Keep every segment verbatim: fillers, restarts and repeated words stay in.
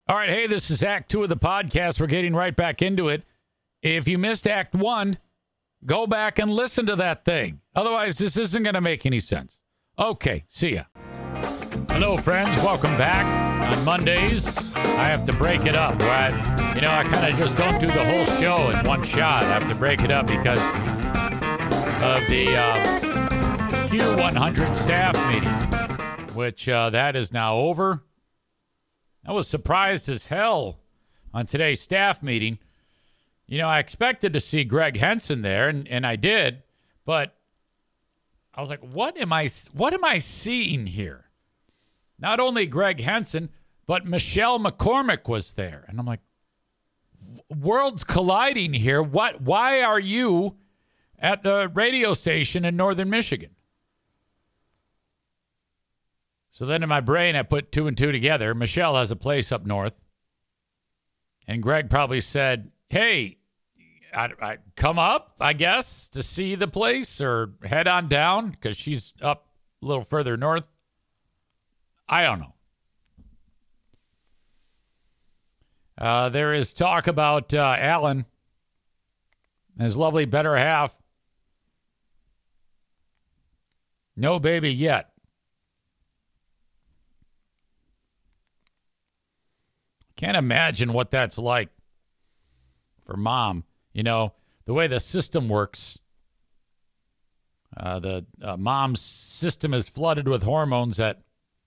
All right, hey, this is Act Two of the podcast. We're getting right back into it. If you missed Act One, go back and listen to that thing. Otherwise, this isn't going to make any sense. Okay, see ya. Hello, friends. Welcome back. On Mondays, I have to break it up, right? You know, I kind of just don't do the whole show in one shot. I have to break it up because of the uh, Q one hundred staff meeting, which uh, that is now over. I was surprised as hell on today's staff meeting. You know, I expected to see Greg Henson there, and, and I did, but I was like, what am I what am I seeing here? Not only Greg Henson, but Michelle McCormick was there. And I'm like, worlds colliding here. What? Why are you at the radio station in northern Michigan? So then in my brain, I put two and two together. Michelle has a place up north. And Greg probably said, hey, I, I come up, I guess, to see the place or head on down because she's up a little further north. I don't know. Uh, there is talk about uh, Alan and his lovely better half. No baby yet. Can't imagine what that's like for mom. You know, the way the system works, uh, the uh, mom's system is flooded with hormones that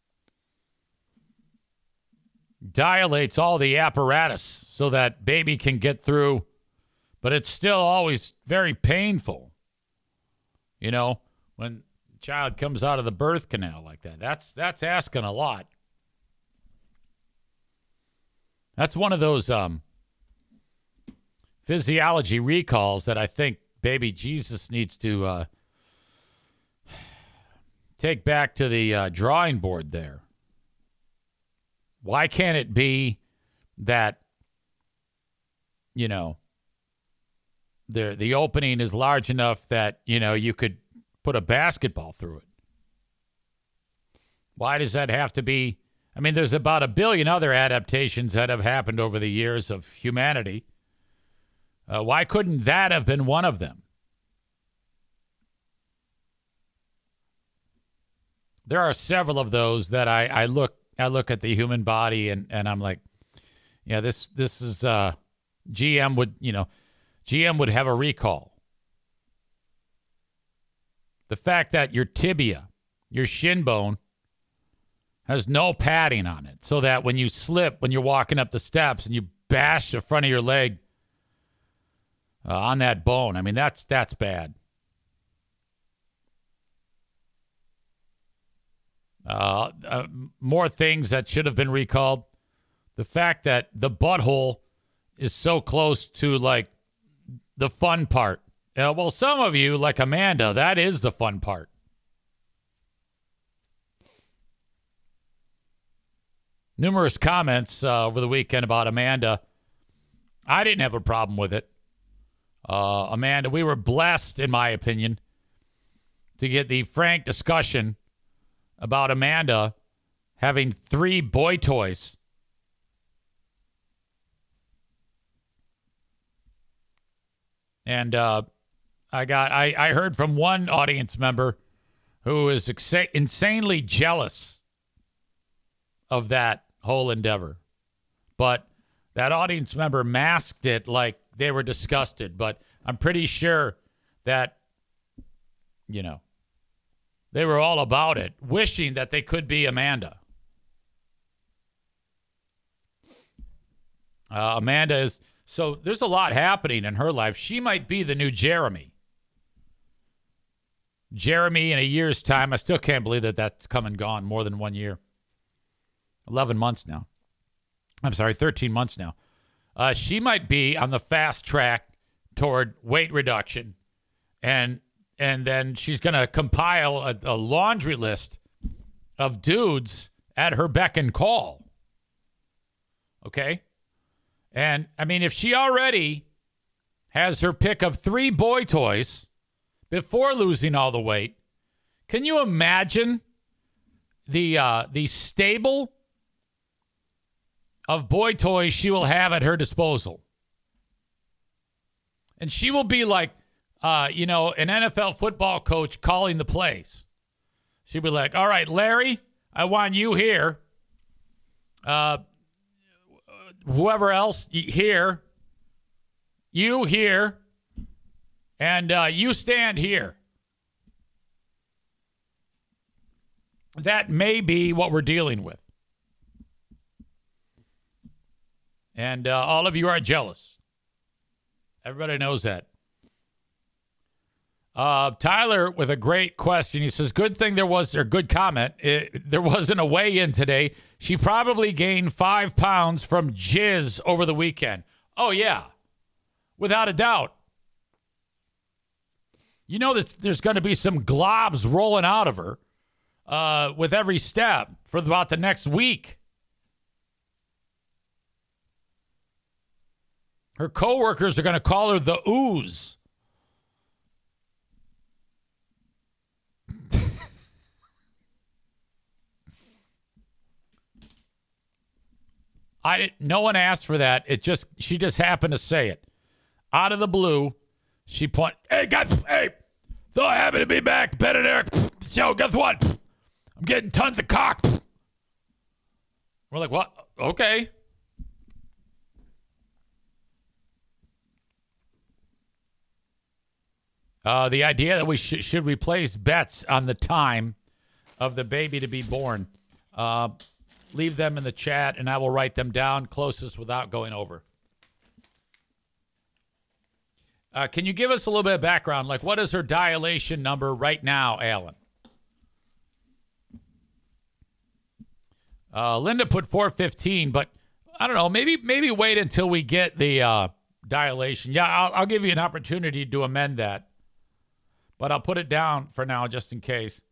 dilates all the apparatus so that baby can get through, but it's still always very painful. You know, when the child comes out of the birth canal like that, that's that's asking a lot. That's one of those um, physiology recalls that I think baby Jesus needs to uh, take back to the uh, drawing board there. Why can't it be that, you know, the the opening is large enough that, you know, you could put a basketball through it? Why does that have to be? I mean, there's about a billion other adaptations that have happened over the years of humanity. Uh, why couldn't that have been one of them? There are several of those that I, I look I look at the human body and, and I'm like, yeah, this this is uh, G M would, you know, G M would have a recall. The fact that your tibia, your shin bone, has no padding on it, so that when you slip, when you're walking up the steps and you bash the front of your leg uh, on that bone, I mean, that's that's bad. Uh, uh, more things that should have been recalled. The fact that the butthole is so close to, like, the fun part. Uh, well, some of you, like Amanda, that is the fun part. Numerous comments uh, over the weekend about Amanda. I didn't have a problem with it. Uh, Amanda, we were blessed, in my opinion, to get the frank discussion about Amanda having three boy toys. And uh, I got I, I heard from one audience member who is exa- insanely jealous of that whole endeavor. But that audience member masked it like they were disgusted. But I'm pretty sure that, you know, they were all about it, wishing that they could be Amanda. Uh, Amanda is, so there's a lot happening in her life. She might be the new Jeremy. Jeremy in a year's time, I still can't believe that that's come and gone more than one year. eleven months now. I'm sorry, thirteen months now. Uh, she might be on the fast track toward weight reduction, and and then she's going to compile a, a laundry list of dudes at her beck and call. Okay? And, I mean, if she already has her pick of three boy toys before losing all the weight, can you imagine the uh, the stable of boy toys she will have at her disposal. And she will be like, uh, you know, an N F L football coach calling the plays. She'll be like, all right, Larry, I want you here. Uh, whoever else here. You here. And uh, you stand here. That may be what we're dealing with. And uh, all of you are jealous. Everybody knows that. Uh, Tyler with a great question. He says, good thing there was, or good comment, it, there wasn't a weigh-in today. She probably gained five pounds from jizz over the weekend. Oh, yeah. Without a doubt. You know that there's going to be some globs rolling out of her uh, with every step for about the next week. Her coworkers are going to call her the ooze. I didn't, no one asked for that. It just, she just happened to say it. Out of the blue, she point, hey, guys, hey, so happy to be back, Ben and Eric. So, guess what? I'm getting tons of cock. We're like, what? Okay. Uh, the idea that we sh- should we place bets on the time of the baby to be born. Uh, leave them in the chat, and I will write them down closest without going over. Uh, can you give us a little bit of background? Like, what is her dilation number right now, Alan? Uh, Linda put four fifteen, but I don't know. Maybe maybe wait until we get the uh, dilation. Yeah, I'll, I'll give you an opportunity to amend that. But I'll put it down for now just in case.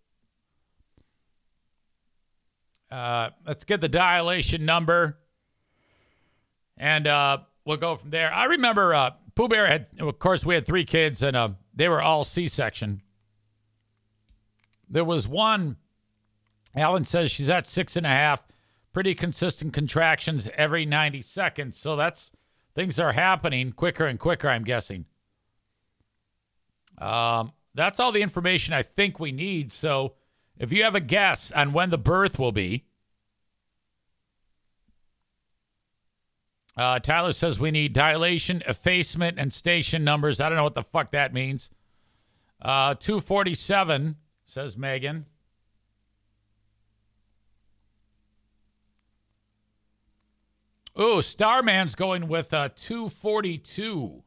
Uh, let's get the dilation number. And uh, we'll go from there. I remember uh, Pooh Bear had, of course, we had three kids, and uh, they were all C-section. There was one, Alan says she's at six and a half. Pretty consistent contractions every ninety seconds. So that's, things are happening quicker and quicker, I'm guessing. Um, that's all the information I think we need. So if you have a guess on when the birth will be, uh, Tyler says we need dilation, effacement, and station numbers. I don't know what the fuck that means. Uh, two forty-seven, says Megan. Ooh, Starman's going with uh, two forty-two.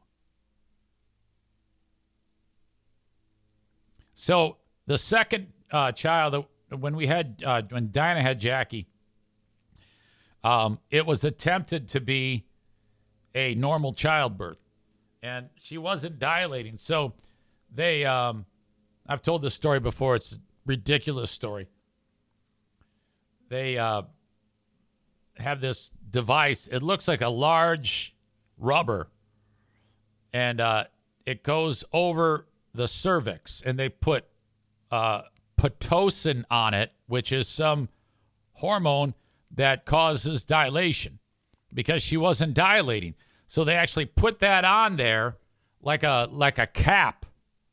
So the second uh, child, when we had, uh, when Dinah had Jackie, um, it was attempted to be a normal childbirth, and she wasn't dilating. So they, um, I've told this story before. It's a ridiculous story. They uh, have this device. It looks like a large rubber, and uh, it goes over the cervix, and they put uh, Pitocin on it, which is some hormone that causes dilation, because she wasn't dilating. So they actually put that on there like a like a cap.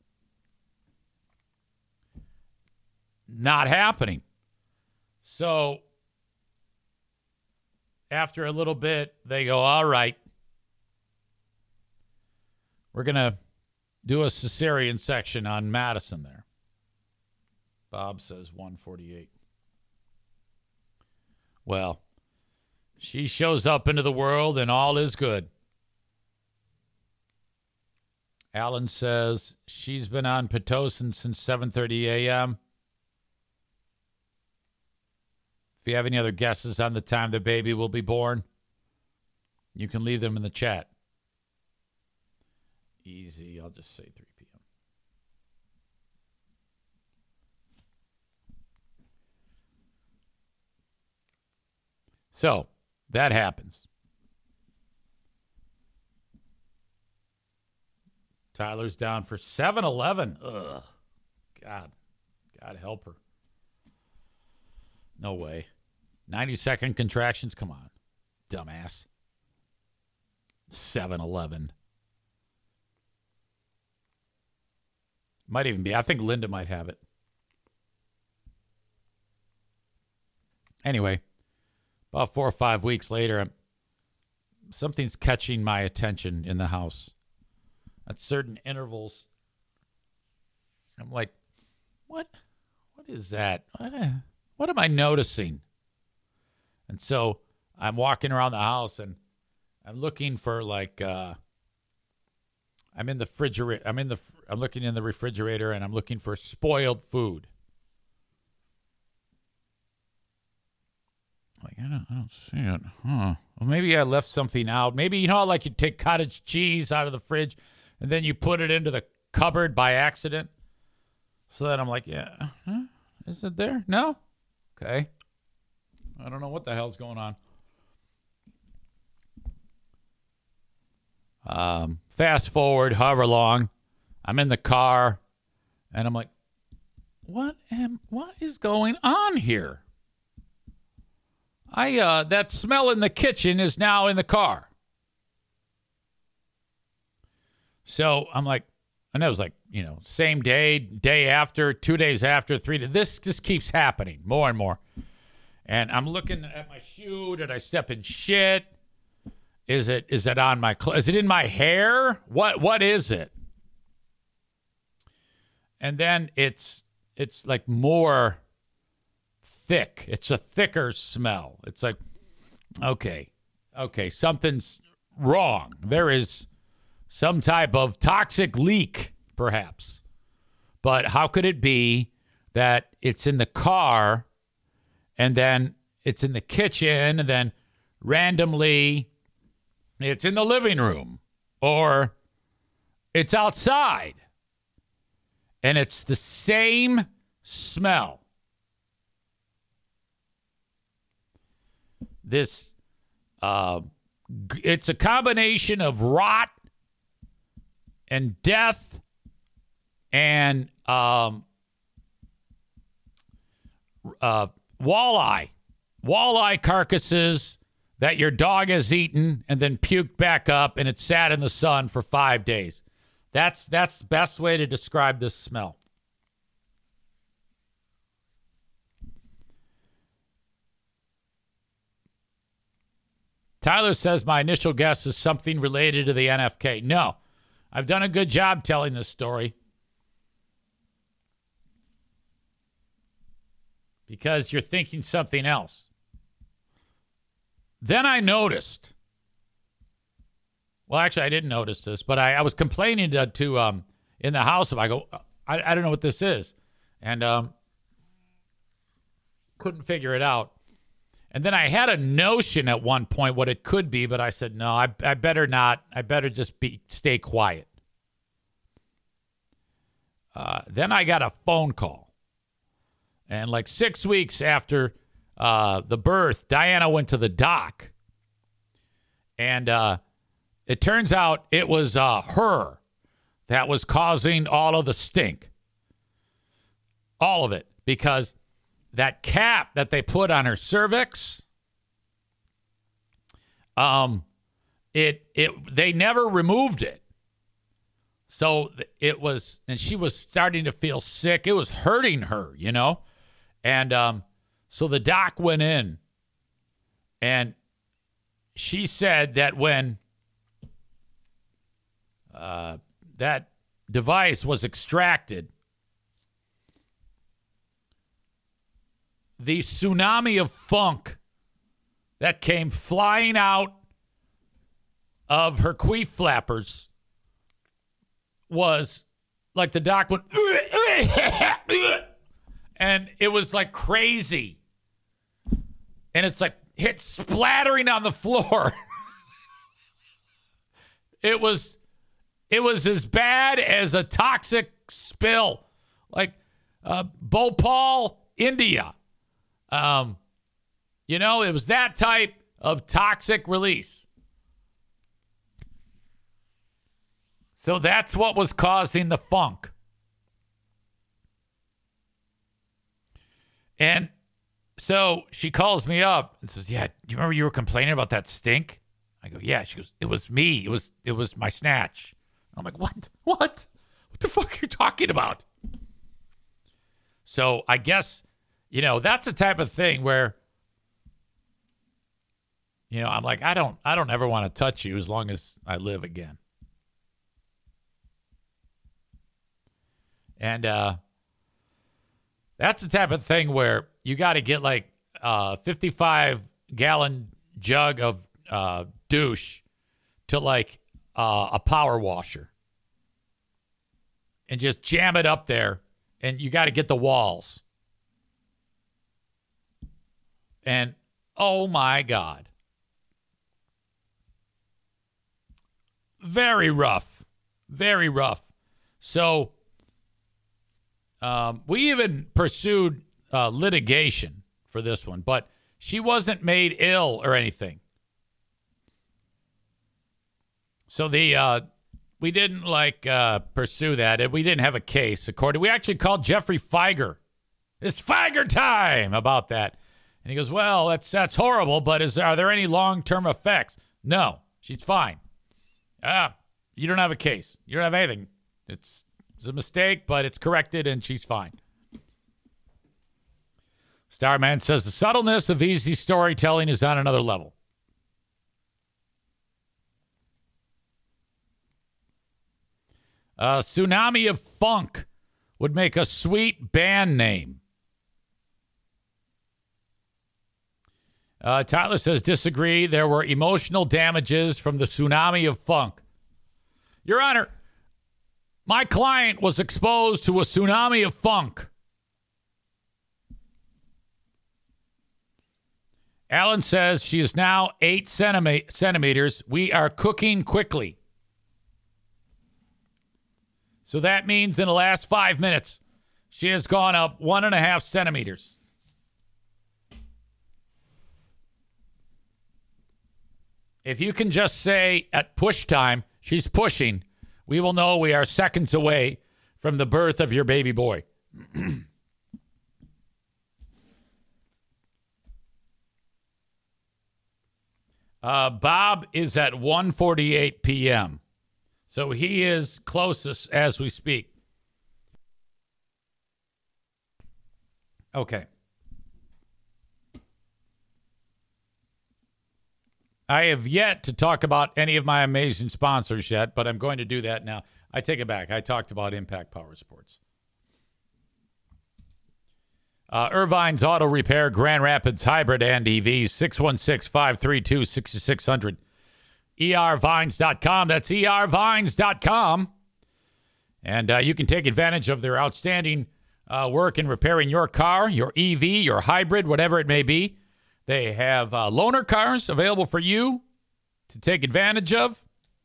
Not happening. So after a little bit, they go, all right, we're going to do a cesarean section on Madison there. Bob says one forty-eight. Well, she shows up into the world and all is good. Alan says she's been on Pitocin since seven thirty a.m. If you have any other guesses on the time the baby will be born, you can leave them in the chat. Easy. I'll just say three p.m. So that happens. Tyler's down for seven eleven. Ugh. God. God help her. No way. ninety second contractions? Come on. Dumbass. seven eleven. Might even be. I think Linda might have it. Anyway, about four or five weeks later, I'm, something's catching my attention in the house. At certain intervals, I'm like, what? What is that? What, uh, what am I noticing? And so I'm walking around the house and I'm looking for like, uh, I'm in the refrigerator. I'm in the, I'm looking in the refrigerator and I'm looking for spoiled food. Like, I don't, I don't see it. Huh. Well, maybe I left something out. Maybe, you know, like you take cottage cheese out of the fridge and then you put it into the cupboard by accident. So then I'm like, yeah, huh? Is it there? No? Okay. I don't know what the hell's going on. Um, fast forward, however long, I'm in the car, and I'm like, what am, what is going on here? I uh, that smell in the kitchen is now in the car. So I'm like, and it was like, you know, same day, day after, two days after, three days. This just keeps happening more and more. And I'm looking at my shoe. Did I step in shit? Is it is it on my cl- is it in my hair? What what is it? And then it's it's like more thick. It's a thicker smell. It's like, okay, okay, something's wrong. There is some type of toxic leak, perhaps. But how could it be that it's in the car and then it's in the kitchen and then randomly it's in the living room or it's outside and it's the same smell? This, uh, it's a combination of rot and death and um, uh, walleye, walleye carcasses that your dog has eaten and then puked back up, and it sat in the sun for five days. That's that's the best way to describe this smell. Tyler says my initial guess is something related to the N F K. No, I've done a good job telling this story because you're thinking something else. Then I noticed. Well, actually, I didn't notice this, but I, I was complaining to, to um in the house. I go, I, I don't know what this is, and um couldn't figure it out. And then I had a notion at one point what it could be, but I said, no, I, I better not. I better just be stay quiet. Uh, then I got a phone call. And like six weeks after uh, the birth, Diana went to the doc. And uh, it turns out it was uh, her that was causing all of the stink. All of it. Because that cap that they put on her cervix, um, it it they never removed it. So it was, and she was starting to feel sick. It was hurting her, you know? And um, so the doc went in, and she said that when uh, that device was extracted, the tsunami of funk that came flying out of her queef flappers was like the doc went, and it was like crazy. And it's like hit splattering on the floor. It was, it was as bad as a toxic spill, like uh, Bhopal, India. Um, you know, it was that type of toxic release. So that's what was causing the funk. And So she calls me up and says, yeah, do you remember you were complaining about that stink? I go, yeah. She goes, it was me. It was it was my snatch. I'm like, what? What? What the fuck are you talking about? So I guess, you know, that's the type of thing where, you know, I'm like, I don't I don't ever want to touch you as long as I live again. And uh, that's the type of thing where you got to get like a fifty-five gallon jug of uh, douche to like uh, a power washer and just jam it up there. And you got to get the walls. And oh my God. Very rough. Very rough. So um, we even pursued uh, litigation for this one, but she wasn't made ill or anything. So the uh, we didn't like uh, pursue that. We didn't have a case. According, we actually called Jeffrey Feiger. It's Feiger time about that, and he goes, "Well, that's that's horrible, but is are there any long term effects?" No, she's fine. Ah, you don't have a case. You don't have anything. It's it's a mistake, but it's corrected, and she's fine. Starman says the subtleness of easy storytelling is on another level. Uh, Tsunami of Funk would make a sweet band name. Uh, Tyler says disagree. There were emotional damages from the Tsunami of Funk. Your Honor, my client was exposed to a tsunami of funk. Alan says she is now eight centime- centimeters. We are cooking quickly. So that means in the last five minutes, she has gone up one and a half centimeters. If you can just say at push time, she's pushing, we will know we are seconds away from the birth of your baby boy. uh, Bob is at one forty-eight p.m., so he is closest as we speak. Okay. I have yet to talk about any of my amazing sponsors yet, but I'm going to do that now. I take it back. I talked about Impact Power Sports. Uh, Irvine's Auto Repair, Grand Rapids Hybrid and E Vs, six one six, five three two, six six zero zero. E R vines dot com. That's E R vines dot com. And uh, you can take advantage of their outstanding uh, work in repairing your car, your E V, your hybrid, whatever it may be. They have uh, loaner cars available for you to take advantage of.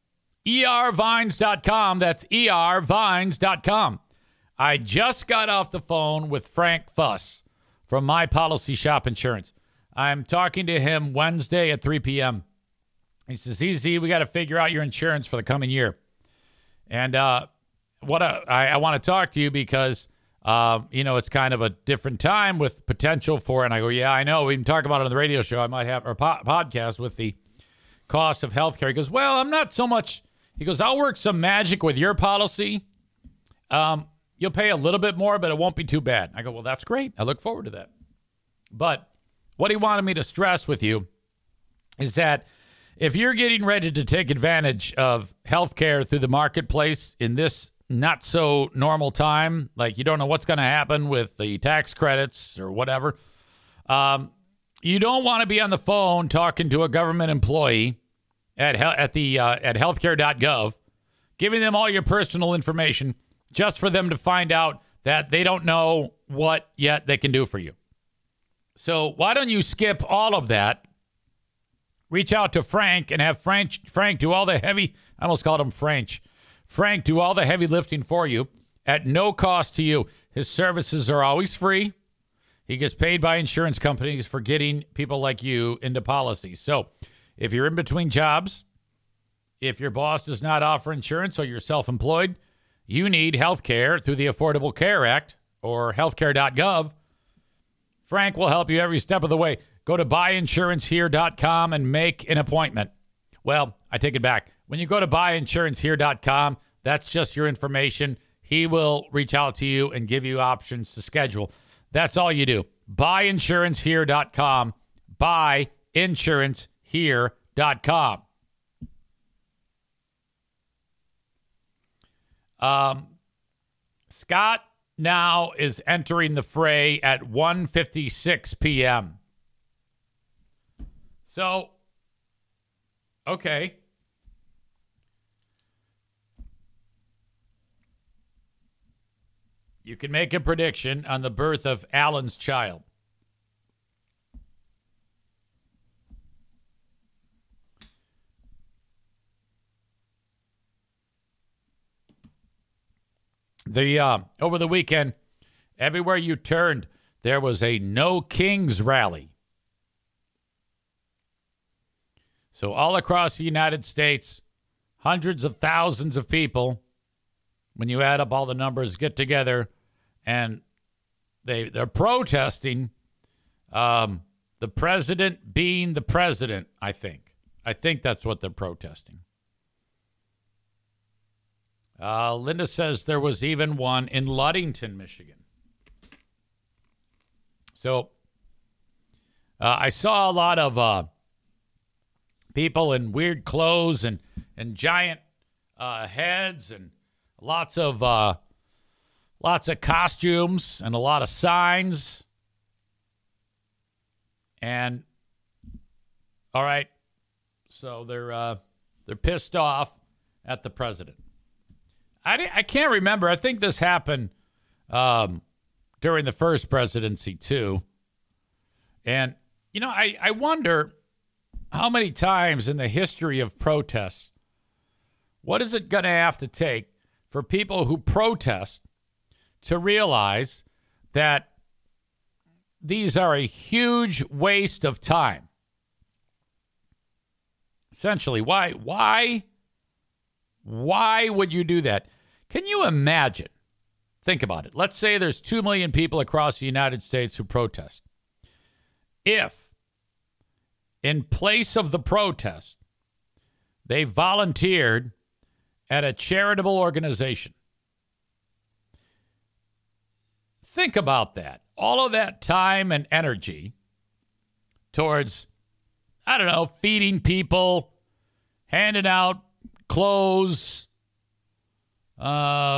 E R vines dot com. That's E R vines dot com. I just got off the phone with Frank Fuss from My Policy Shop Insurance. I'm talking to him Wednesday at three p.m. He says, easy, we got to figure out your insurance for the coming year. And uh, what a, I, I want to talk to you because, uh, you know, it's kind of a different time with potential for, and I go, yeah, I know. We can talk about it on the radio show. I might have, or po- podcast with the cost of healthcare. He goes, well, I'm not so much. He goes, I'll work some magic with your policy. Um, you'll pay a little bit more, but it won't be too bad. I go, well, that's great. I look forward to that. But what he wanted me to stress with you is that if you're getting ready to take advantage of healthcare through the marketplace in this not so normal time, like you don't know what's going to happen with the tax credits or whatever, um, you don't want to be on the phone talking to a government employee at he- at the uh, at healthcare dot gov, giving them all your personal information just for them to find out that they don't know what yet they can do for you. So why don't you skip all of that? Reach out to Frank and have Frank Frank do all the heavy, I almost called him French. Frank do all the heavy lifting for you at no cost to you. His services are always free. He gets paid by insurance companies for getting people like you into policies. So if you're in between jobs, if your boss does not offer insurance or you're self-employed, you need health care through the Affordable Care Act or healthcare dot gov. Frank will help you every step of the way. Go to buy insurance here dot com and make an appointment. Well, I take it back. When you go to buy insurance here dot com, that's just your information. He will reach out to you and give you options to schedule. That's all you do. buy insurance here dot com. buy insurance here dot com. Um, Scott now is entering the fray at one fifty-six p.m. So, okay. You can make a prediction on the birth of Alan's child. The uh, over the weekend, everywhere you turned, there was a No Kings rally. So all across the United States, hundreds of thousands of people, when you add up all the numbers, get together, and they they're protesting um, the president being the president. I think I think that's what they're protesting. Uh, Linda says there was even one in Ludington, Michigan. So uh, I saw a lot of uh, people in weird clothes and, and giant uh, heads and lots of uh, lots of costumes and a lot of signs. And all right, so they're uh, they're pissed off at the president. I, I can't remember. I think this happened um, during the first presidency, too. And, you know, I, I wonder how many times in the history of protests, what is it going to have to take for people who protest to realize that these are a huge waste of time? Essentially, why, why, why would you do that? Can you imagine? Think about it. Let's say there's two million people across the United States who protest. If, in place of the protest, they volunteered at a charitable organization. Think about that. All of that time and energy towards, I don't know, feeding people, handing out clothes, uh,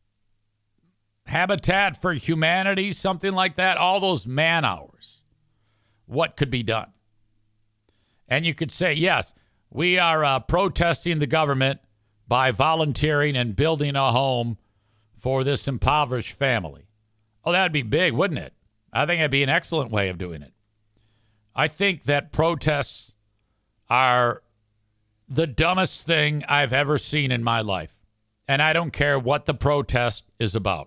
Habitat for Humanity, something like that, all those man hours. What could be done? And you could say, yes, we are uh, protesting the government by volunteering and building a home for this impoverished family. Oh, that would be big, wouldn't it? I think that'd be an excellent way of doing it. I think that protests are the dumbest thing I've ever seen in my life. And I don't care what the protest is about.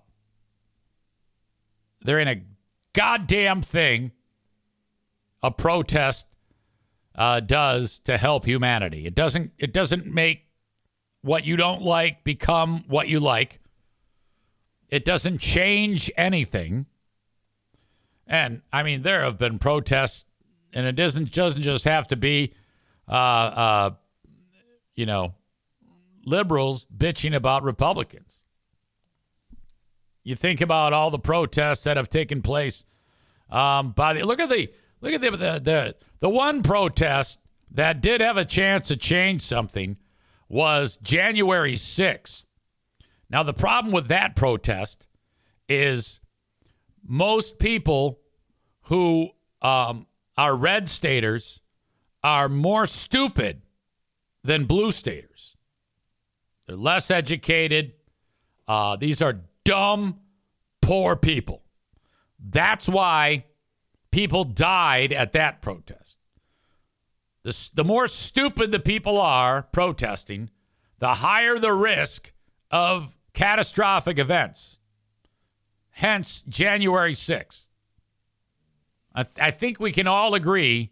There ain't a goddamn thing a protest uh, does to help humanity. It doesn't, it doesn't make what you don't like become what you like. It doesn't change anything. And, I mean, there have been protests, and it doesn't, doesn't just have to be, uh, uh, you know, liberals bitching about Republicans. You think about all the protests that have taken place. Um, by the look at the look at the, the the the one protest that did have a chance to change something was January sixth. Now the problem with that protest is most people who um, are red staters are more stupid than blue staters. They're less educated. Uh, these are dumb, poor people. That's why people died at that protest. The, the more stupid the people are protesting, the higher the risk of catastrophic events. Hence, January sixth. I, th- I think we can all agree,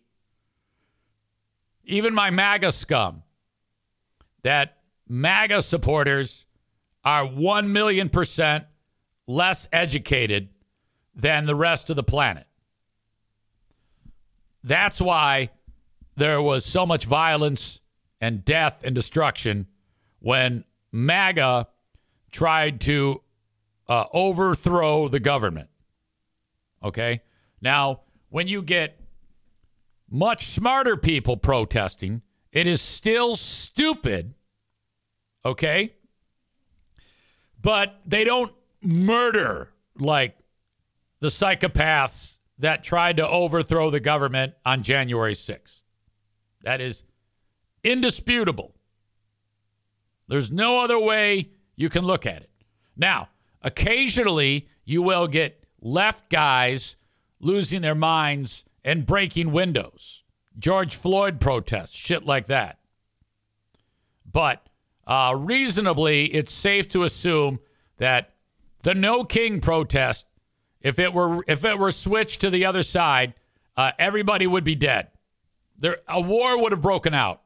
even my MAGA scum, that MAGA supporters are one million percent less educated than the rest of the planet. that's why there was so much violence and death and destruction when MAGA tried to uh, overthrow the government. Okay? Now, when you get much smarter people protesting, it is still stupid. Okay? But they don't murder like the psychopaths that tried to overthrow the government on January sixth. That is indisputable. There's no other way you can look at it. Now, occasionally you will get left guys losing their minds and breaking windows. George Floyd protests, shit like that. But uh, reasonably, it's safe to assume that the No King protest, if it were if it were switched to the other side, uh, everybody would be dead. There, a war would have broken out.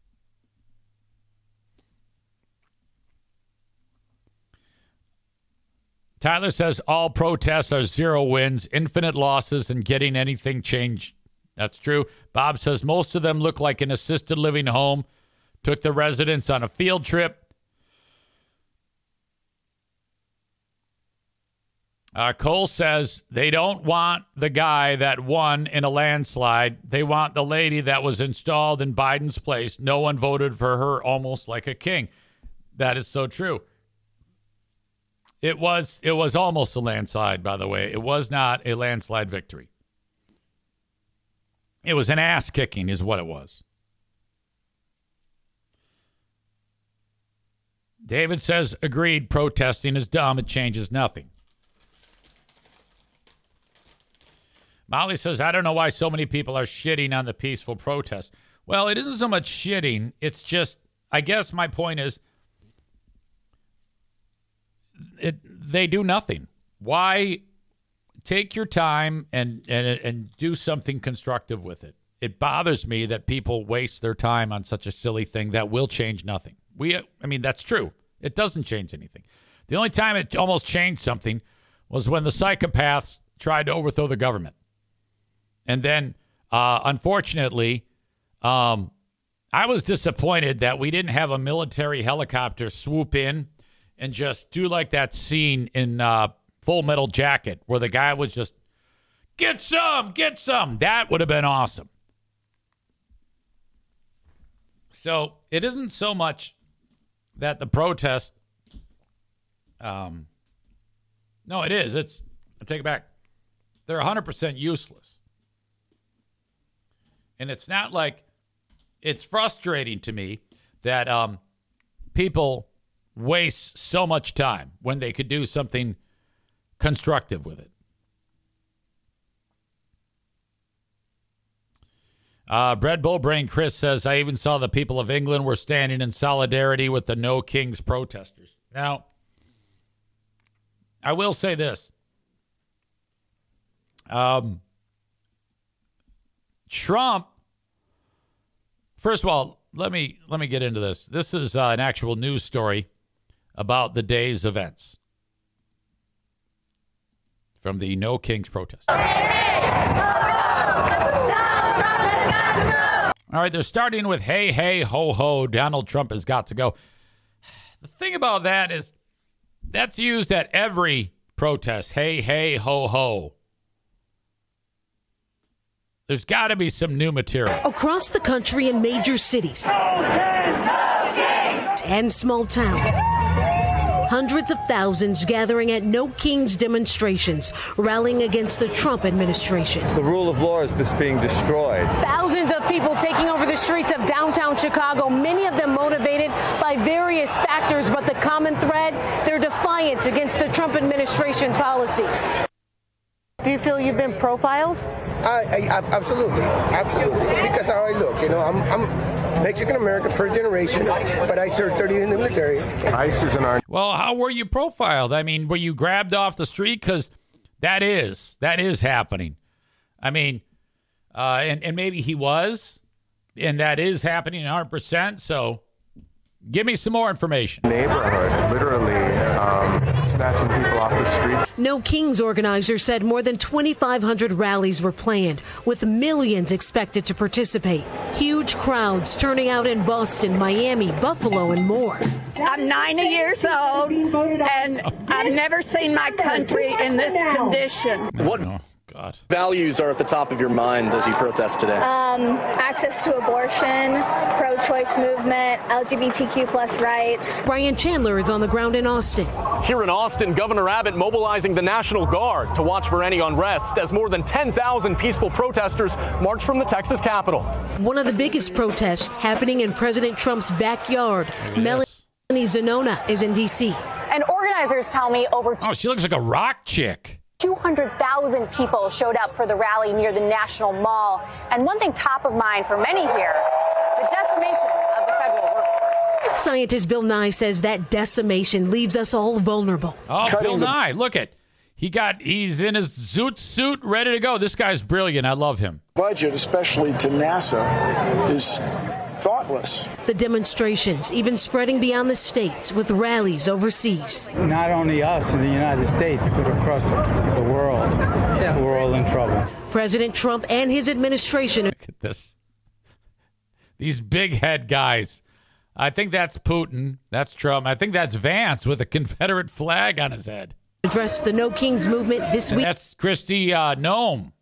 Tyler says all protests are zero wins, infinite losses, and getting anything changed. That's true. Bob says most of them look like an assisted living home. Took the residents on a field trip. Uh, Cole says they don't want the guy that won in a landslide. They want the lady that was installed in Biden's place. No one voted for her, almost like a king. That is so true. It was it was almost a landslide, by the way. It was not a landslide victory. It was an ass kicking is what it was. David says, agreed, protesting is dumb. It changes nothing. Molly says, I don't know why so many people are shitting on the peaceful protest. Well, it isn't so much shitting. It's just, I guess my point is, it, they do nothing. Why take your time and, and, and do something constructive with it? It bothers me that people waste their time on such a silly thing that will change nothing. We, I mean, that's true. It doesn't change anything. The only time it almost changed something was when the psychopaths tried to overthrow the government. And then, uh, unfortunately, um, I was disappointed that we didn't have a military helicopter swoop in and just do like that scene in uh, Full Metal Jacket where the guy was just, get some, get some. That would have been awesome. So it isn't so much that the protest, um, no, it is. It's, I take it back. They're one hundred percent useless. And it's not like, it's frustrating to me that um, people waste so much time when they could do something constructive with it. Uh, Bread Bull Brain Chris says, I even saw the people of England were standing in solidarity with the No Kings protesters. Now, I will say this. Um, Trump, first of all, let me let me get into this. This is uh, an actual news story about the day's events from the No Kings protest. All right, they're starting with, hey, hey, ho, ho, Donald Trump has got to go. The thing about that is that's used at every protest. Hey, hey, ho, ho. There's got to be some new material. Across the country in major cities and small towns, hundreds of thousands gathering at No Kings demonstrations, rallying against the Trump administration. The rule of law is just being destroyed. Thousands of people taking over the streets of downtown Chicago, many of them motivated by various factors, but the common thread, their defiance against the Trump administration policies. Do you feel you've been profiled? I, I, absolutely, absolutely. Because how I look, you know, I'm, I'm Mexican American, first generation, but I served thirty years in the military. ICE is an arm. Well, how were you profiled? I mean, were you grabbed off the street? Because that is that is happening. I mean, uh, and and maybe he was, and that is happening one hundred percent. So, give me some more information. Neighborhood, literally. um, snatching people off the street. No Kings organizers said more than twenty-five hundred rallies were planned, with millions expected to participate. Huge crowds turning out in Boston, Miami, Buffalo, and more. I'm ninety years old, and I've never seen my country in this condition. What Oh, God. values are at the top of your mind as you protest today? Um, access to abortion, pro-choice movement, L G B T Q plus rights. Brian Chandler is on the ground in Austin. Here in Austin, Governor Abbott mobilizing the National Guard to watch for any unrest as more than ten thousand peaceful protesters march from the Texas Capitol. One of the biggest protests happening in President Trump's backyard. Melanie Zanona is in D C. And organizers tell me over Oh, she looks like a rock chick. two hundred thousand people showed up for the rally near the National Mall. And one thing top of mind for many here, the decimation of the federal workforce. Scientist Bill Nye says that decimation leaves us all vulnerable. Oh, Cutting Bill the- Nye. Look at. He got, he's in his zoot suit, ready to go. This guy's brilliant. I love him. Budget, especially to NASA, is thoughtless. The demonstrations even spreading beyond the states with rallies overseas. Not only us in the United States, but across the world. Yeah. We're all in trouble. President Trump and his administration. Look at this. These big head guys. I think that's Putin. That's Trump. I think that's Vance with a Confederate flag on his head. Addressed the No Kings movement this And week. that's Christy uh, Nome.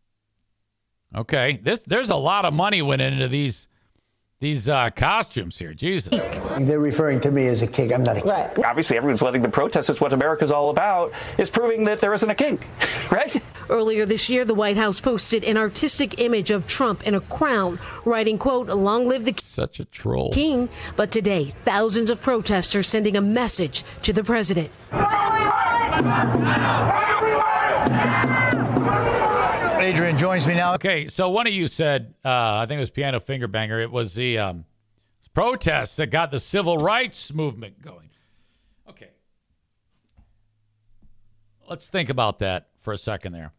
Okay, this there's a lot of money went into these these uh, costumes here. Jesus. They're referring to me as a king. I'm not a king. Right. Obviously, everyone's letting the protest is what America's all about, is proving that there isn't a king, right? Earlier this year, the White House posted an artistic image of Trump in a crown, writing, quote, "Long live the Such a troll. king." But today, thousands of protesters sending a message to the president. Adrian joins me now. Okay, so one of you said, uh, I think it was Piano Finger Banger, it was the um, protests that got the civil rights movement going. Okay. Let's think about that for a second there.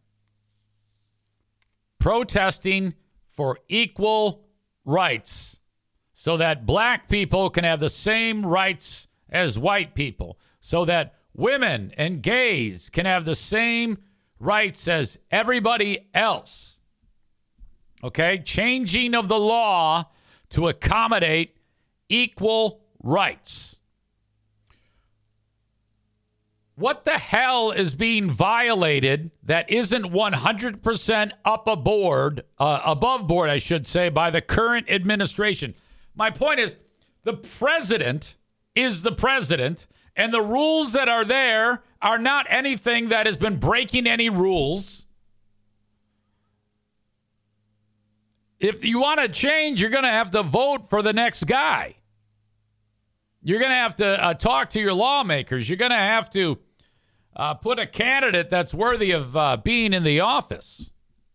Protesting for equal rights so that black people can have the same rights as white people, so that women and gays can have the same rights as everybody else. Okay? Changing of the law to accommodate equal rights. What the hell is being violated that isn't one hundred percent up aboard, uh, above board, I should say, by the current administration? My point is, the president is the president, and the rules that are there are not anything that has been breaking any rules. If you want to change, you're going to have to vote for the next guy. You're going to have to uh, talk to your lawmakers. You're going to have to uh, put a candidate that's worthy of uh, being in the office.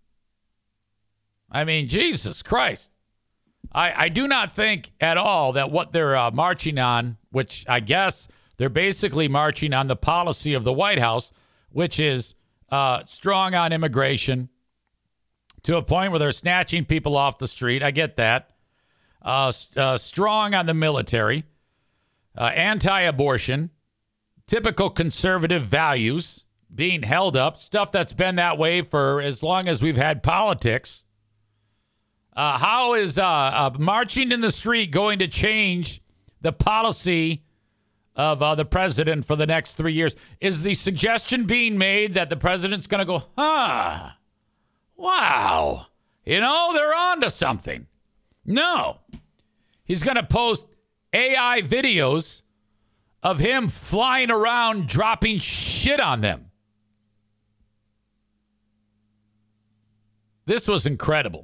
I mean, Jesus Christ. I, I do not think at all that what they're uh, marching on, which I guess they're basically marching on the policy of the White House, which is uh, strong on immigration to a point where they're snatching people off the street. I get that. Uh, uh, strong on the military. Uh, anti-abortion, typical conservative values being held up, stuff that's been that way for as long as we've had politics. Uh, how is uh, uh, marching in the street going to change the policy of uh, the president for the next three years? Is the suggestion being made that the president's going to go, huh, wow, you know, they're on to something? No. He's going to post A I videos of him flying around dropping shit on them. This was incredible.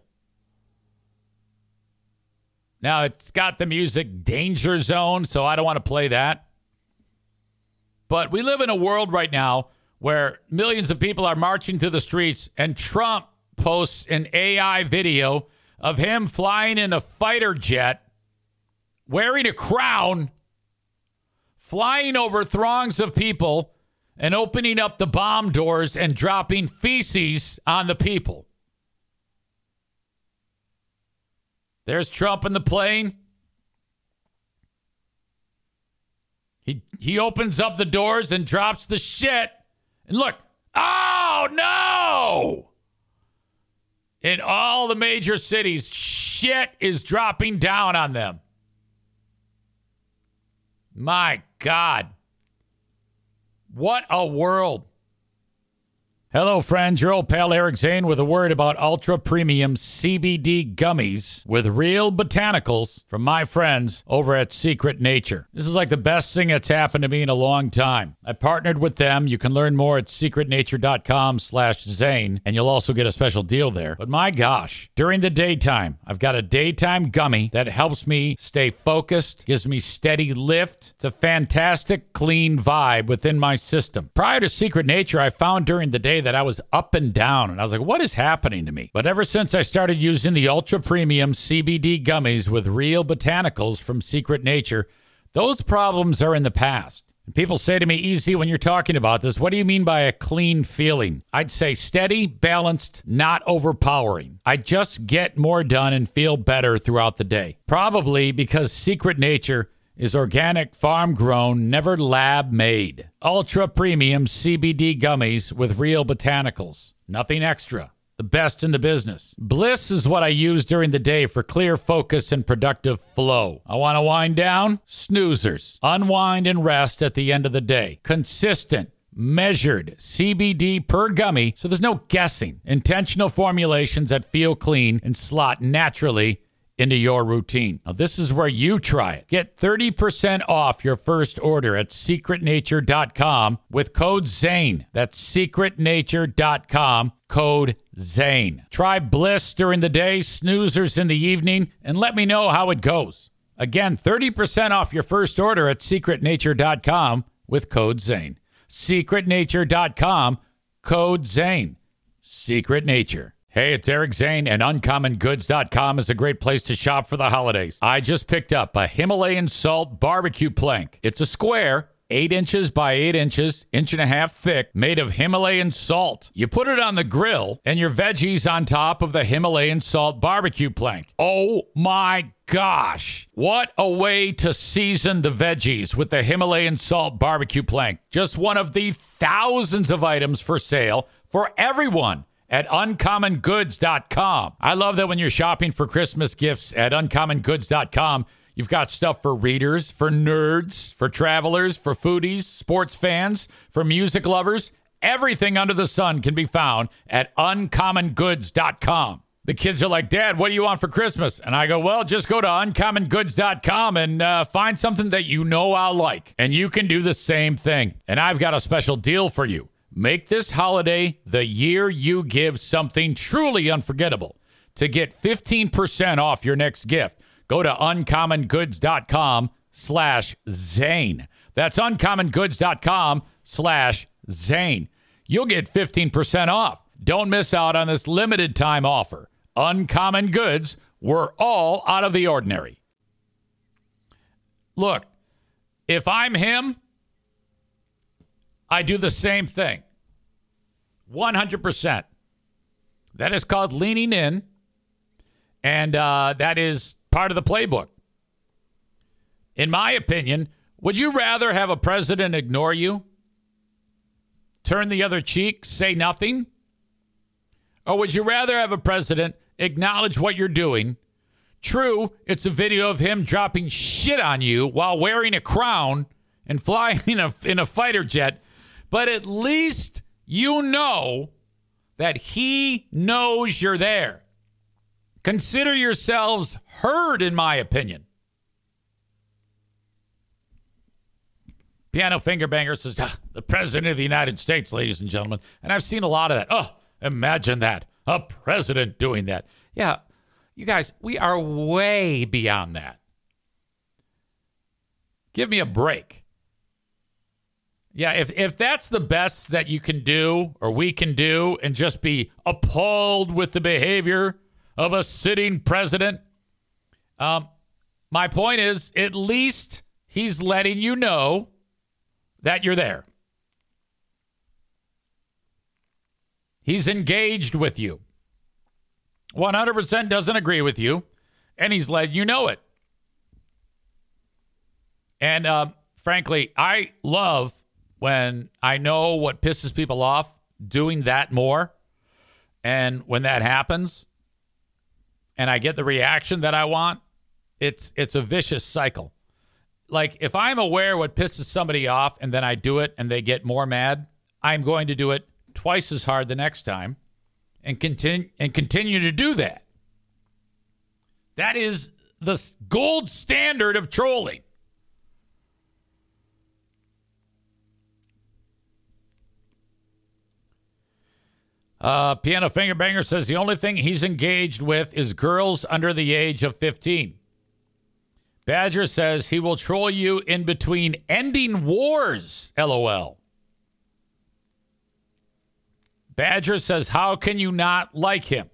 Now, it's got the music Danger Zone, so I don't want to play that. But we live in a world right now where millions of people are marching through the streets, and Trump posts an A I video of him flying in a fighter jet, wearing a crown, flying over throngs of people, and opening up the bomb doors and dropping feces on the people. There's Trump in the plane. He he opens up the doors and drops the shit. And look, oh no! In all the major cities, shit is dropping down on them. My God. What a world. Hello, friends. Your old pal Eric Zane with a word about ultra premium C B D gummies with real botanicals from my friends over at Secret Nature. This is like the best thing that's happened to me in a long time. I partnered with them. You can learn more at secretnature.com slash Zane, and you'll also get a special deal there. But my gosh, during the daytime, I've got a daytime gummy that helps me stay focused, gives me steady lift. It's a fantastic, clean vibe within my system. Prior to Secret Nature, I found during the day that I was up and down, and I was like, what is happening to me? But ever since I started using the ultra premium C B D gummies with real botanicals from Secret Nature, those problems are in the past. And people say to me, easy, when you're talking about this, what do you mean by a clean feeling? I'd say steady, balanced, not overpowering. I just get more done and feel better throughout the day. Probably because Secret Nature is organic, farm-grown, never lab-made. Ultra-premium C B D gummies with real botanicals. Nothing extra. The best in the business. Bliss is what I use during the day for clear focus and productive flow. I want to wind down? Snoozers. Unwind and rest at the end of the day. Consistent, measured C B D per gummy, so there's no guessing. Intentional formulations that feel clean and slot naturally into your routine. Now, this is where you try it. Get thirty percent off your first order at secret nature dot com with code ZANE. That's secret nature dot com, code ZANE. Try Bliss during the day, snoozers in the evening, and let me know how it goes. Again, thirty percent off your first order at secret nature dot com with code ZANE. secret nature dot com, code ZANE. Secret Nature. Hey, it's Eric Zane, and uncommon goods dot com is a great place to shop for the holidays. I just picked up a Himalayan salt barbecue plank. It's a square, eight inches by eight inches, inch and a half thick, made of Himalayan salt. You put it on the grill, and your veggies on top of the Himalayan salt barbecue plank. Oh my gosh. What a way to season the veggies with the Himalayan salt barbecue plank. Just one of the thousands of items for sale for everyone at uncommon goods dot com. I love that when you're shopping for Christmas gifts at uncommon goods dot com, you've got stuff for readers, for nerds, for travelers, for foodies, sports fans, for music lovers. Everything under the sun can be found at uncommon goods dot com. The kids are like, Dad, what do you want for Christmas? And I go, well, just go to uncommon goods dot com and uh, find something that you know I'll like. And you can do the same thing. And I've got a special deal for you. Make this holiday the year you give something truly unforgettable. To get fifteen percent off your next gift, go to uncommon goods dot com slash Zane. That's uncommon goods dot com slash Zane. You'll get fifteen percent off. Don't miss out on this limited time offer. Uncommon Goods, we're all out of the ordinary. Look, if I'm him, I do the same thing. one hundred percent. That is called leaning in, and uh, that is part of the playbook. In my opinion, would you rather have a president ignore you, turn the other cheek, say nothing? Or would you rather have a president acknowledge what you're doing? True, it's a video of him dropping shit on you while wearing a crown and flying in a, in a fighter jet, but at least you know that he knows you're there. Consider yourselves heard, in my opinion. Piano Finger Banger says, ah, the President of the United States, ladies and gentlemen. And I've seen a lot of that. Oh, imagine that. A president doing that. Yeah, you guys, we are way beyond that. Give me a break. Yeah, if if that's the best that you can do or we can do and just be appalled with the behavior of a sitting president, um, my point is at least he's letting you know that you're there. He's engaged with you. one hundred percent doesn't agree with you, and he's letting you know it. And uh, frankly, I love when I know what pisses people off, doing that more. And when that happens and I get the reaction that I want, it's it's a vicious cycle. Like, if I'm aware what pisses somebody off and then I do it and they get more mad, I'm going to do it twice as hard the next time and continue and continue to do that. That is the gold standard of trolling. Uh, Piano Finger Banger says the only thing he's engaged with is girls under the age of fifteen. Badger says he will troll you in between ending wars, LOL. Badger says, how can you not like him?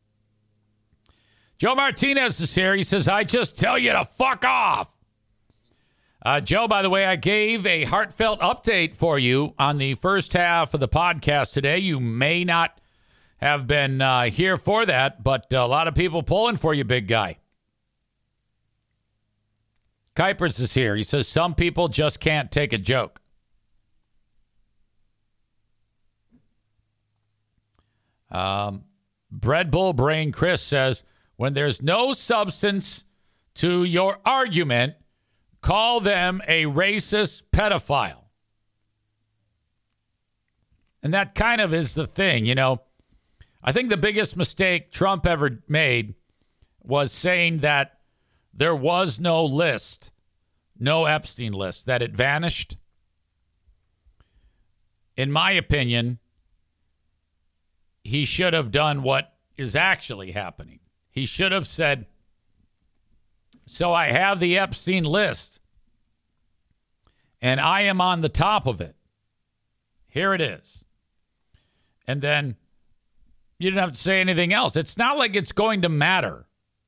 Joe Martinez is here. He says, I just tell you to fuck off. Uh, Joe, by the way, I gave a heartfelt update for you on the first half of the podcast today. You may not have been uh, here for that, but a lot of people pulling for you, big guy. Kuipers is here. He says, some people just can't take a joke. Um, Bread Bull Brain Chris says, when there's no substance to your argument, call them a racist pedophile. And that kind of is the thing, you know. I think the biggest mistake Trump ever made was saying that there was no list, no Epstein list, that it vanished. In my opinion, he should have done what is actually happening. He should have said, so I have the Epstein list, and I am on the top of it. Here it is. And then you didn't have to say anything else. It's not like it's going to matter.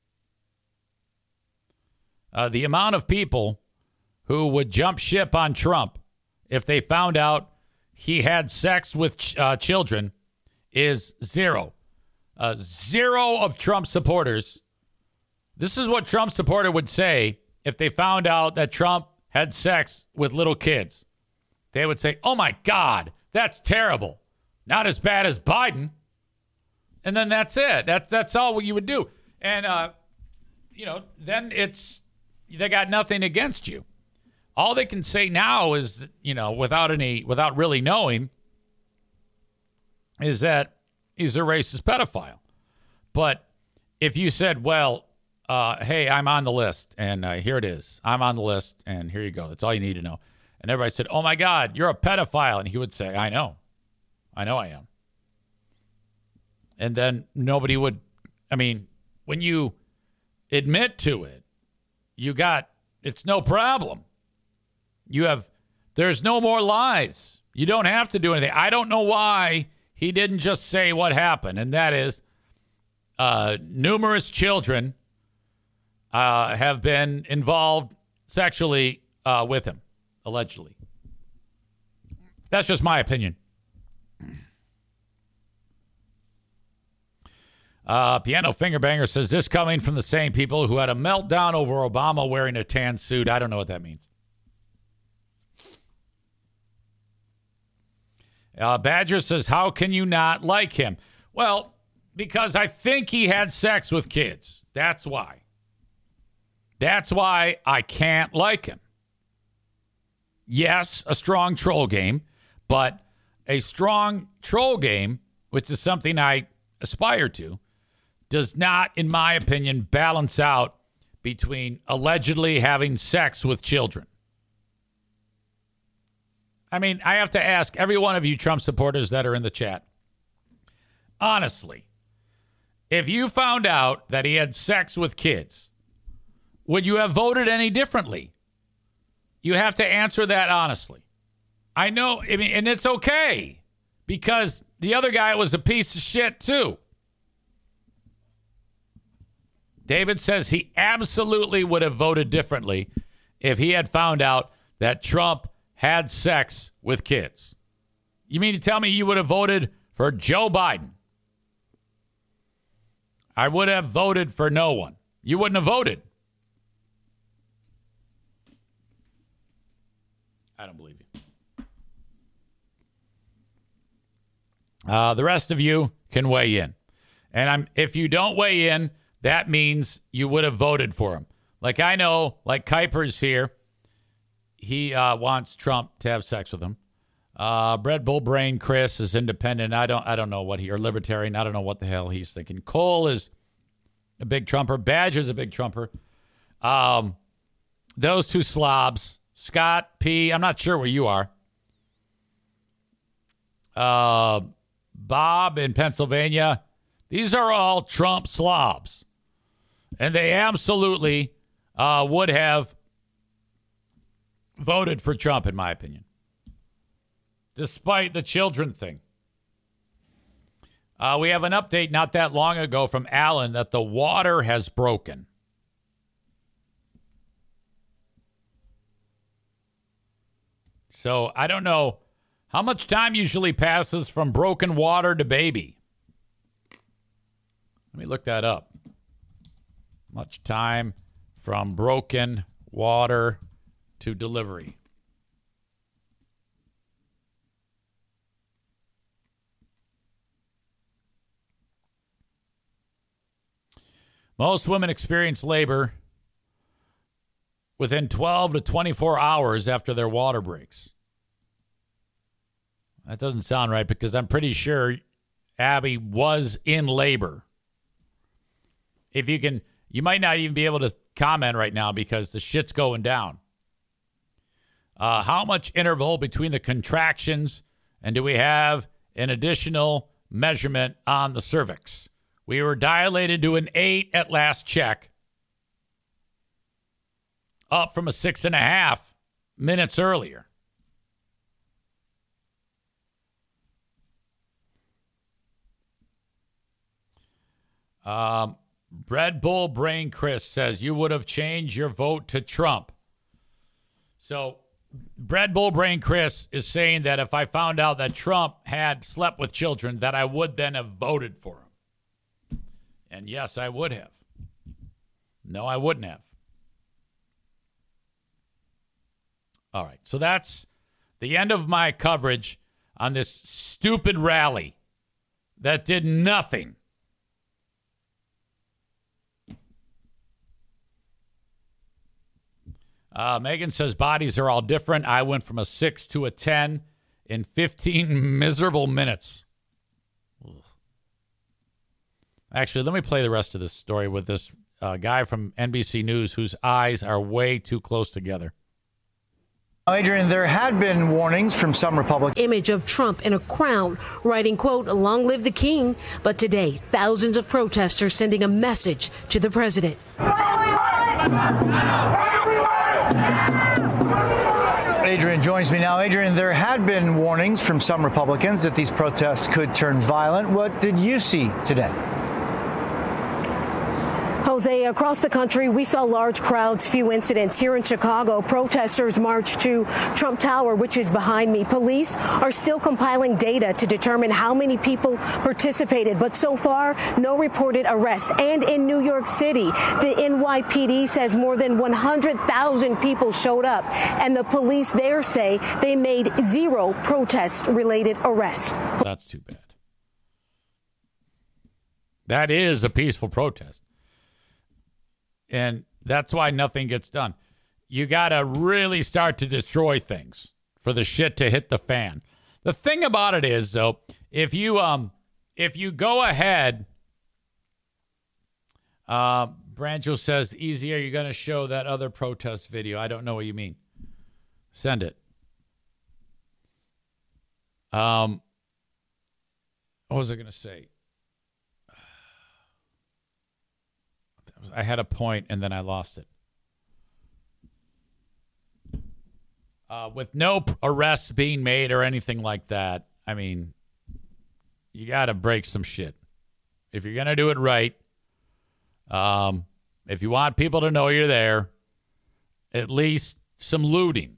Uh, the amount of people who would jump ship on Trump if they found out he had sex with ch- uh, children is zero. Uh, zero of Trump supporters. This is what Trump supporter would say if they found out that Trump had sex with little kids. They would say, oh my God, that's terrible. Not as bad as Biden. And then that's it. That's that's all you would do. And, uh, you know, then it's, they got nothing against you. All they can say now is, you know, without any, without really knowing, is that he's a racist pedophile. But if you said, well, uh, hey, I'm on the list, and uh, here it is. I'm on the list, and here you go. That's all you need to know. And everybody said, oh, my God, you're a pedophile. And he would say, I know. I know I am. And then nobody would, I mean, when you admit to it, you got, it's no problem. You have, there's no more lies. You don't have to do anything. I don't know why he didn't just say what happened, and that is uh, numerous children uh, have been involved sexually uh, with him, allegedly. That's just my opinion. Uh, Piano Finger Banger says, this coming from the same people who had a meltdown over Obama wearing a tan suit. I don't know what that means. Uh, Badger says, how can you not like him? Well, because I think he had sex with kids. That's why. That's why I can't like him. Yes, a strong troll game, but a strong troll game, which is something I aspire to, does not, in my opinion, balance out between allegedly having sex with children. I mean, I have to ask every one of you Trump supporters that are in the chat, honestly, if you found out that he had sex with kids, would you have voted any differently? You have to answer that honestly. I know, I mean, and it's okay, because the other guy was a piece of shit too. David says he absolutely would have voted differently if he had found out that Trump had sex with kids. You mean to tell me you would have voted for Joe Biden? I would have voted for no one. You wouldn't have voted. I don't believe you. Uh, the rest of you can weigh in. And I'm if you don't weigh in, that means you would have voted for him. Like I know, like Kuiper's here. He uh, wants Trump to have sex with him. Uh, Red Bull Brain Chris is independent. I don't I don't know what he, or libertarian. I don't know what the hell he's thinking. Cole is a big Trumper. Badger's a big Trumper. Um, those two slobs. Scott P. I'm not sure where you are. Uh, Bob in Pennsylvania. These are all Trump slobs. And they absolutely uh, would have voted for Trump, in my opinion. Despite the children thing. Uh, we have an update not that long ago from Alan that the water has broken. So I don't know how much time usually passes from broken water to baby. Let me look that up. Much time from broken water to delivery. Most women experience labor within twelve to twenty-four hours after their water breaks. That doesn't sound right because I'm pretty sure Abby was in labor. If you can, you might not even be able to comment right now because the shit's going down. Uh, how much interval between the contractions, and do we have an additional measurement on the cervix? We were dilated to an eight at last check, up from a six and a half minutes earlier. Um, Red Bull Brain Chris says you would have changed your vote to Trump. So Red Bull Brain Chris is saying that if I found out that Trump had slept with children, that I would then have voted for him. And yes, I would have. No, I wouldn't have. All right. So that's the end of my coverage on this stupid rally that did nothing. Uh, Megan says bodies are all different. I went from a six to a ten in fifteen miserable minutes. Ugh. Actually, let me play the rest of this story with this uh, guy from N B C News whose eyes are way too close together. Adrian, there had been warnings from some Republicans. Image of Trump in a crown, writing, quote, "Long live the king." But today, thousands of protesters sending a message to the president. Adrian joins me now. Adrian, there had been warnings from some Republicans that these protests could turn violent. What did you see today? Jose, across the country, we saw large crowds, few incidents. Here in Chicago, protesters marched to Trump Tower, which is behind me. Police are still compiling data to determine how many people participated, but so far, no reported arrests. And in New York City, the N Y P D says more than one hundred thousand people showed up, and the police there say they made zero protest-related arrests. That's too bad. That is a peaceful protest. And that's why nothing gets done. You got to really start to destroy things for the shit to hit the fan. The thing about it is, though, if you um, if you go ahead, uh, Brancho says, easy, are you going to show that other protest video? I don't know what you mean. Send it. Um, what was I going to say? I had a point and then I lost it. Uh, with no p- arrests being made or anything like that, I mean, you got to break some shit. If you're going to do it right, um, if you want people to know you're there, at least some looting.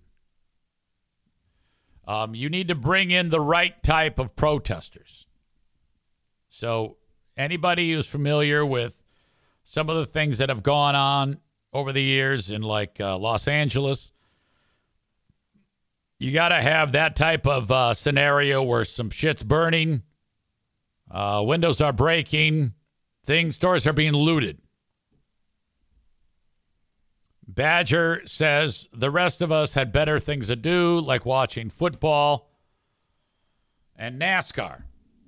Um, you need to bring in the right type of protesters. So anybody who's familiar with some of the things that have gone on over the years in like uh, Los Angeles, You got to have that type of uh, scenario where some shit's burning, uh, windows are breaking, things, stores are being looted. Badger says the rest of us had better things to do, like watching football and NASCAR.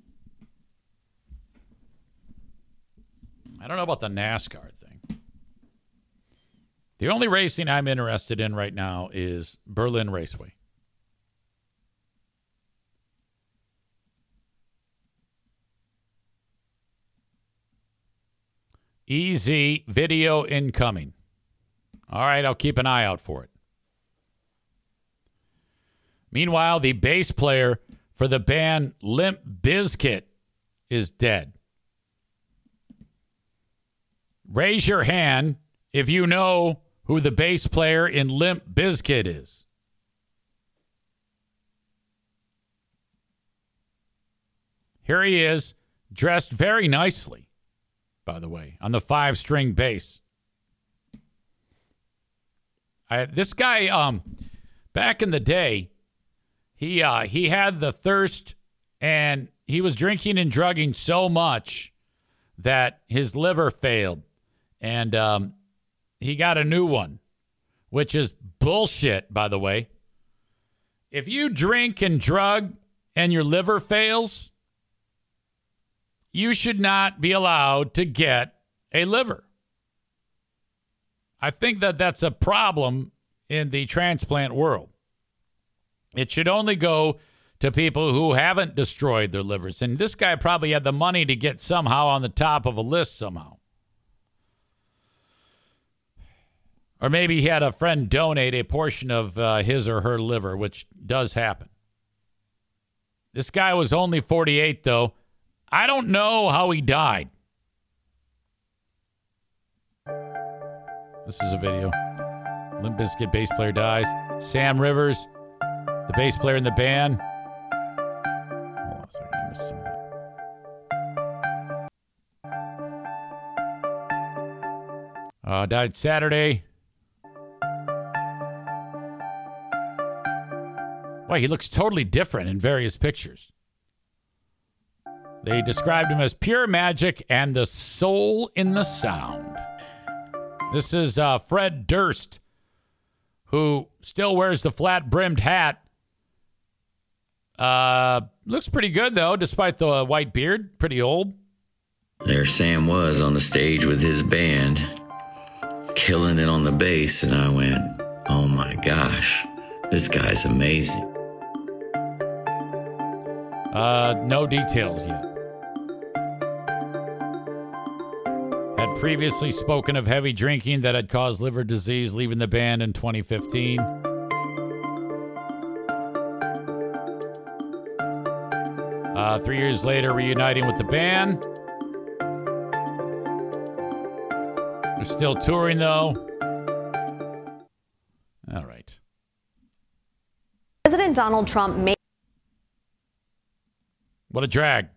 I don't know about the NASCAR thing. The only racing I'm interested in right now is Berlin Raceway. Easy video incoming. All right, I'll keep an eye out for it. Meanwhile, the bass player for the band Limp Bizkit is dead. Raise your hand if you know who the bass player in Limp Bizkit is. Here he is, dressed very nicely, by the way, on the five-string bass. I, this guy, um, back in the day, he uh, he had the thirst, and he was drinking and drugging so much that his liver failed, and um, he got a new one, which is bullshit, by the way. If you drink and drug and your liver fails, you should not be allowed to get a liver. I think that that's a problem in the transplant world. It should only go to people who haven't destroyed their livers. And this guy probably had the money to get somehow on the top of a list somehow. Or maybe he had a friend donate a portion of uh, his or her liver, which does happen. This guy was only forty-eight, though. I don't know how he died. This is a video. Limp Bizkit bass player dies. Sam Rivers, the bass player in the band. Hold on a second. I missed some of that. Uh, died Saturday. Why, he looks totally different in various pictures. They described him as pure magic and the soul in the sound. This is uh, Fred Durst, who still wears the flat-brimmed hat. Uh, looks pretty good, though, despite the white beard. Pretty old. There Sam was on the stage with his band, killing it on the bass, and I went, oh my gosh, this guy's amazing. Uh, no details yet. Had previously spoken of heavy drinking that had caused liver disease, leaving the band in twenty fifteen. Uh, three years later, reuniting with the band. They're still touring, though. All right. President Donald Trump made... What a drag.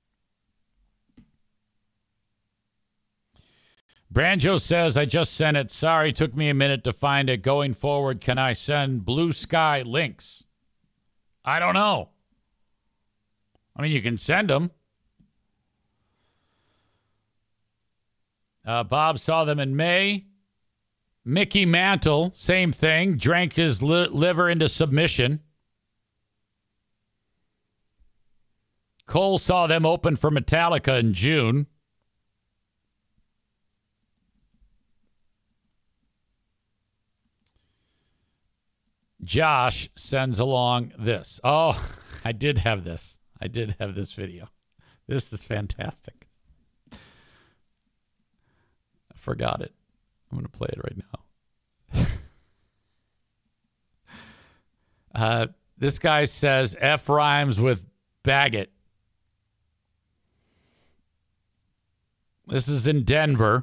Branjo says, I just sent it. Sorry, took me a minute to find it. Going forward, can I send Blue Sky links? I don't know. I mean, you can send them. Uh, Bob saw them in May. Mickey Mantle, same thing. Drank his li- liver into submission. Cole saw them open for Metallica in June. Josh sends along this. Oh, I did have this. I did have this video. This is fantastic. I forgot it. I'm going to play it right now. uh, this guy says F rhymes with Baggett. This is in Denver.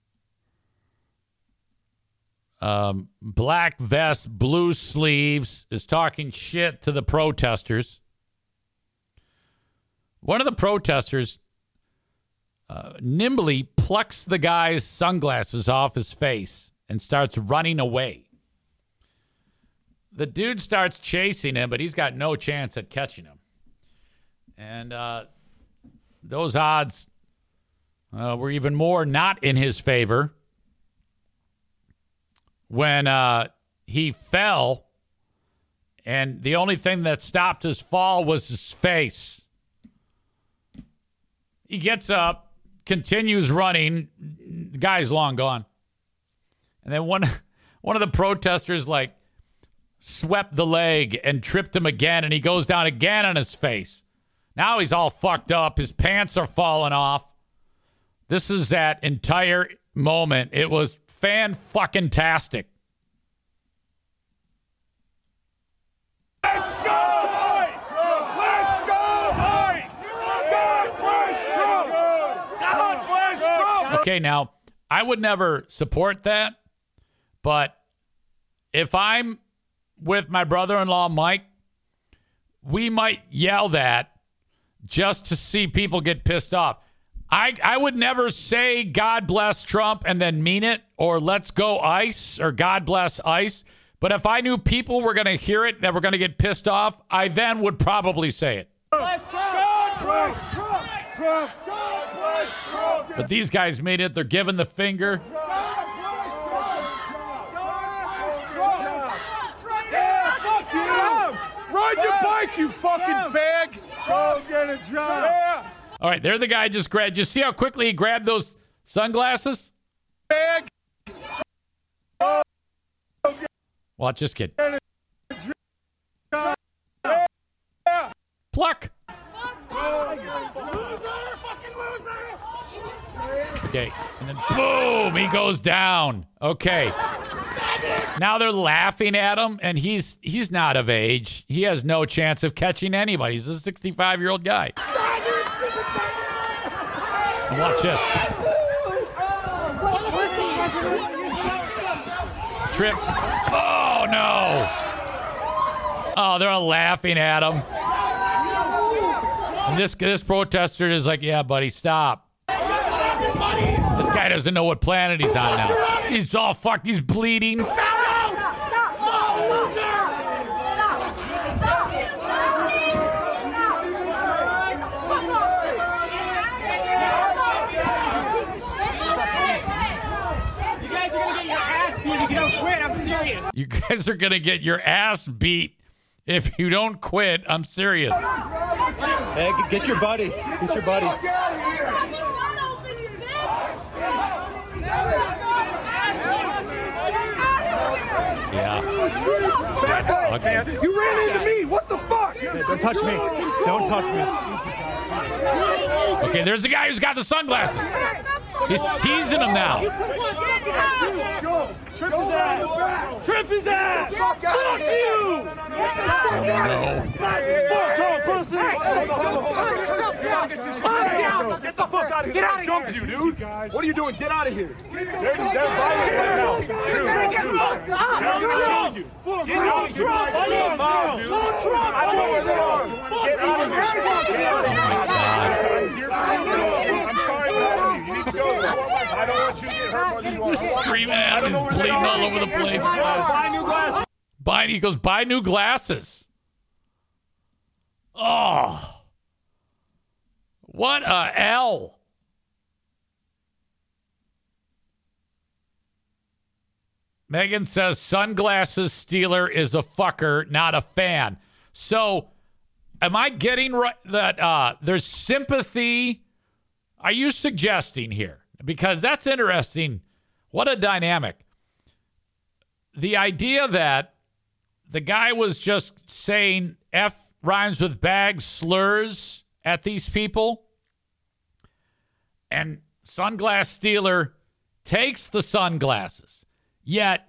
Um, black vest, blue sleeves, is talking shit to the protesters. One of the protesters uh, nimbly plucks the guy's sunglasses off his face and starts running away. the dude starts chasing him, but he's got no chance at catching him. And uh, those odds uh, were even more not in his favor when uh, he fell, and the only thing that stopped his fall was his face. He gets up, continues running. The guy's long gone. And then one, one of the protesters, like, swept the leg and tripped him again, and he goes down again on his face. Now he's all fucked up. His pants are falling off. This is that entire moment. It was fan-fucking-tastic. Let's go! Let's go! God bless Trump! God bless Trump! Okay, now, I would never support that, but if I'm with my brother-in-law, Mike, we might yell that just to see people get pissed off. I, I would never say God bless Trump and then mean it, or let's go ICE, or God bless ICE. But if I knew people were going to hear it, that were going to get pissed off, I then would probably say it. God bless Trump! Trump! God bless Trump! But these guys made it. They're giving the finger. Ride your bike, you fucking fag! Go get a job! Yeah. All right, there the guy just grabbed. You see how quickly he grabbed those sunglasses? Fag! Well, just kidding. Pluck! Okay, and then boom, he goes down. Okay. Now they're laughing at him, and he's he's not of age. He has no chance of catching anybody. He's a sixty-five-year-old guy. Watch this. Trip. Oh, no. Oh, they're all laughing at him. And this, this protester is like, yeah, buddy, stop. This guy doesn't know what planet he's on now. He's all fucked. He's bleeding. You guys are going to get your ass beat if you don't quit. I'm serious. Hey, get your buddy. Get your buddy. Yeah. Okay. You ran into me. What the fuck? Hey, don't touch me. Don't touch me. Okay, there's a guy who's got the sunglasses. He's teasing him now. Trip his ass! Trip his ass! Fuck you! No. Fuck Trump, pussy! Get the fuck out of here! Get out of here! You, dude! What are you doing? Get out of here! They're, they're violent right now. Dude, get fucked up! Get out of here! Get out of here! Fuck Trump! I don't know where they are! Get out of here! Get out of here! I'm sorry, man. You need to go. I don't want you to get hurt more than you want. He's screaming at him, bleeding all over the place. Buy new glasses. Buy, he goes, buy new glasses. Oh. What a L. Megan says sunglasses stealer is a fucker, not a fan. So am I getting right that uh, there's sympathy? Are you suggesting here? Because that's interesting. What a dynamic. The idea that the guy was just saying F rhymes with bag slurs at these people, and Sunglass Stealer takes the sunglasses, yet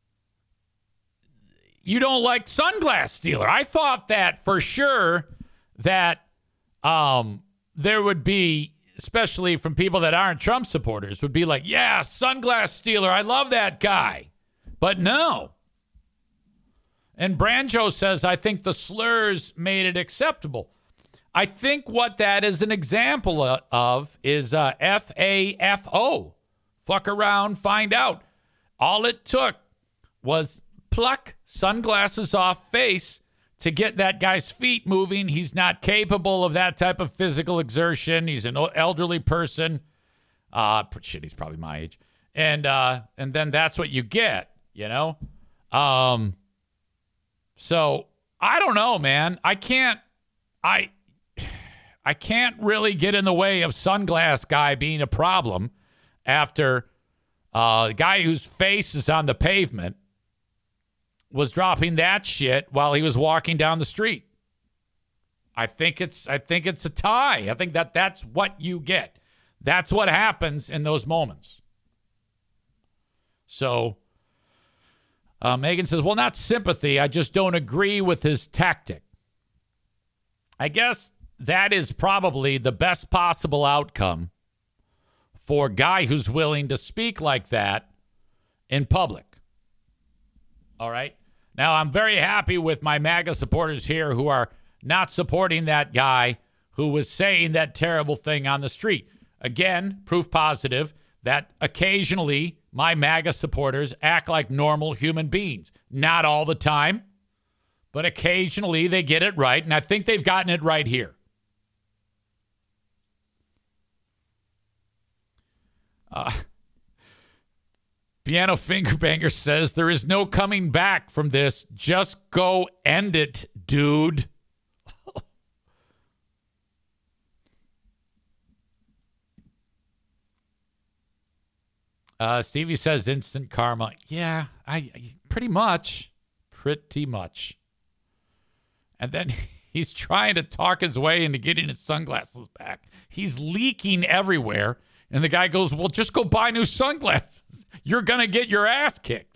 you don't like Sunglass Stealer. I thought that for sure that um, there would be, especially from people that aren't Trump supporters, would be like, yeah, Sunglass Stealer, I love that guy. But no. And Branjo says, I think the slurs made it acceptable. I think what that is an example of is uh, F A F O. Fuck around, find out. All it took was pluck, sunglasses off, face to get that guy's feet moving. He's not capable of that type of physical exertion. He's an elderly person. Uh, shit, he's probably my age. And uh, and then that's what you get, you know? Um, so I don't know, man. I can't, I, I can't really get in the way of Sunglass Guy being a problem after uh, the guy whose face is on the pavement was dropping that shit while he was walking down the street. I think it's, I think it's a tie. I think that that's what you get. That's what happens in those moments. So uh, Megan says, well, not sympathy. I just don't agree with his tactic. I guess that is probably the best possible outcome for a guy who's willing to speak like that in public. All right. Now, I'm very happy with my MAGA supporters here who are not supporting that guy who was saying that terrible thing on the street. Again, proof positive that occasionally my MAGA supporters act like normal human beings. Not all the time, but occasionally they get it right, and I think they've gotten it right here. Uh, Piano Fingerbanger says, there is no coming back from this. Just go end it, dude. Uh, Stevie says instant karma. Yeah, I, I pretty much, pretty much. And then he's trying to talk his way into getting his sunglasses back. He's leaking everywhere. And the guy goes, well, just go buy new sunglasses. You're going to get your ass kicked.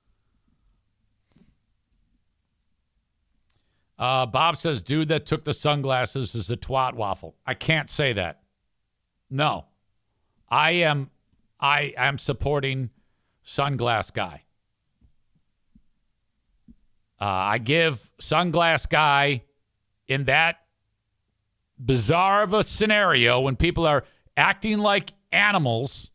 Uh, Bob says, dude that took the sunglasses is a twat waffle. I can't say that. No. I am... I am supporting Sunglass Guy. Uh, I give Sunglass Guy in that bizarre of a scenario when people are acting like animals.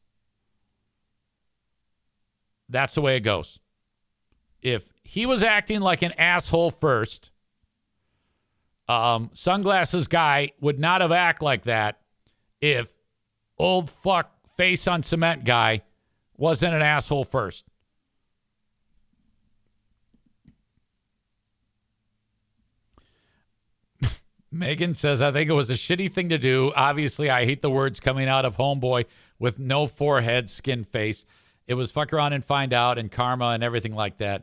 That's the way it goes. If he was acting like an asshole first, um, Sunglasses Guy would not have acted like that if old fuck face on cement guy wasn't an asshole first. Megan says, I think it was a shitty thing to do. Obviously, I hate the words coming out of homeboy with no forehead, skin face. It was fuck around and find out and karma and everything like that.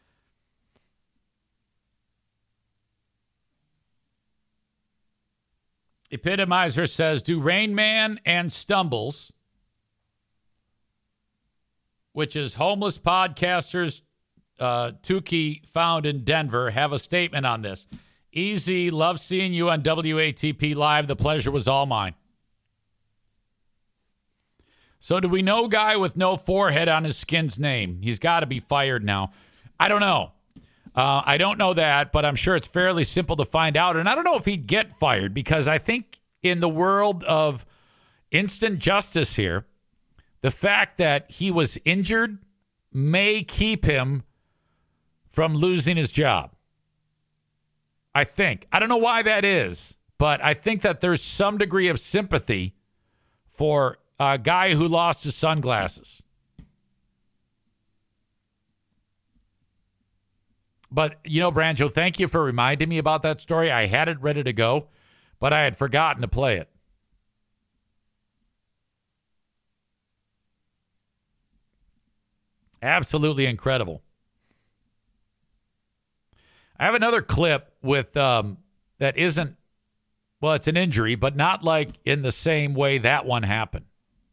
Epitomizer says, do Rain Man and Stumbles, which is homeless podcasters uh, Tukey found in Denver, have a statement on this. Easy, love seeing you on W A T P Live. The pleasure was all mine. So do we know guy with no forehead on his skin's name? He's got to be fired now. I don't know. Uh, I don't know that, but I'm sure it's fairly simple to find out. And I don't know if he'd get fired because I think in the world of instant justice here, the fact that he was injured may keep him from losing his job. I think. I don't know why that is, but I think that there's some degree of sympathy for a guy who lost his sunglasses. But, you know, Branjo, thank you for reminding me about that story. I had it ready to go, but I had forgotten to play it. Absolutely incredible. I have another clip with um, that isn't, well, it's an injury, but not like in the same way that one happened.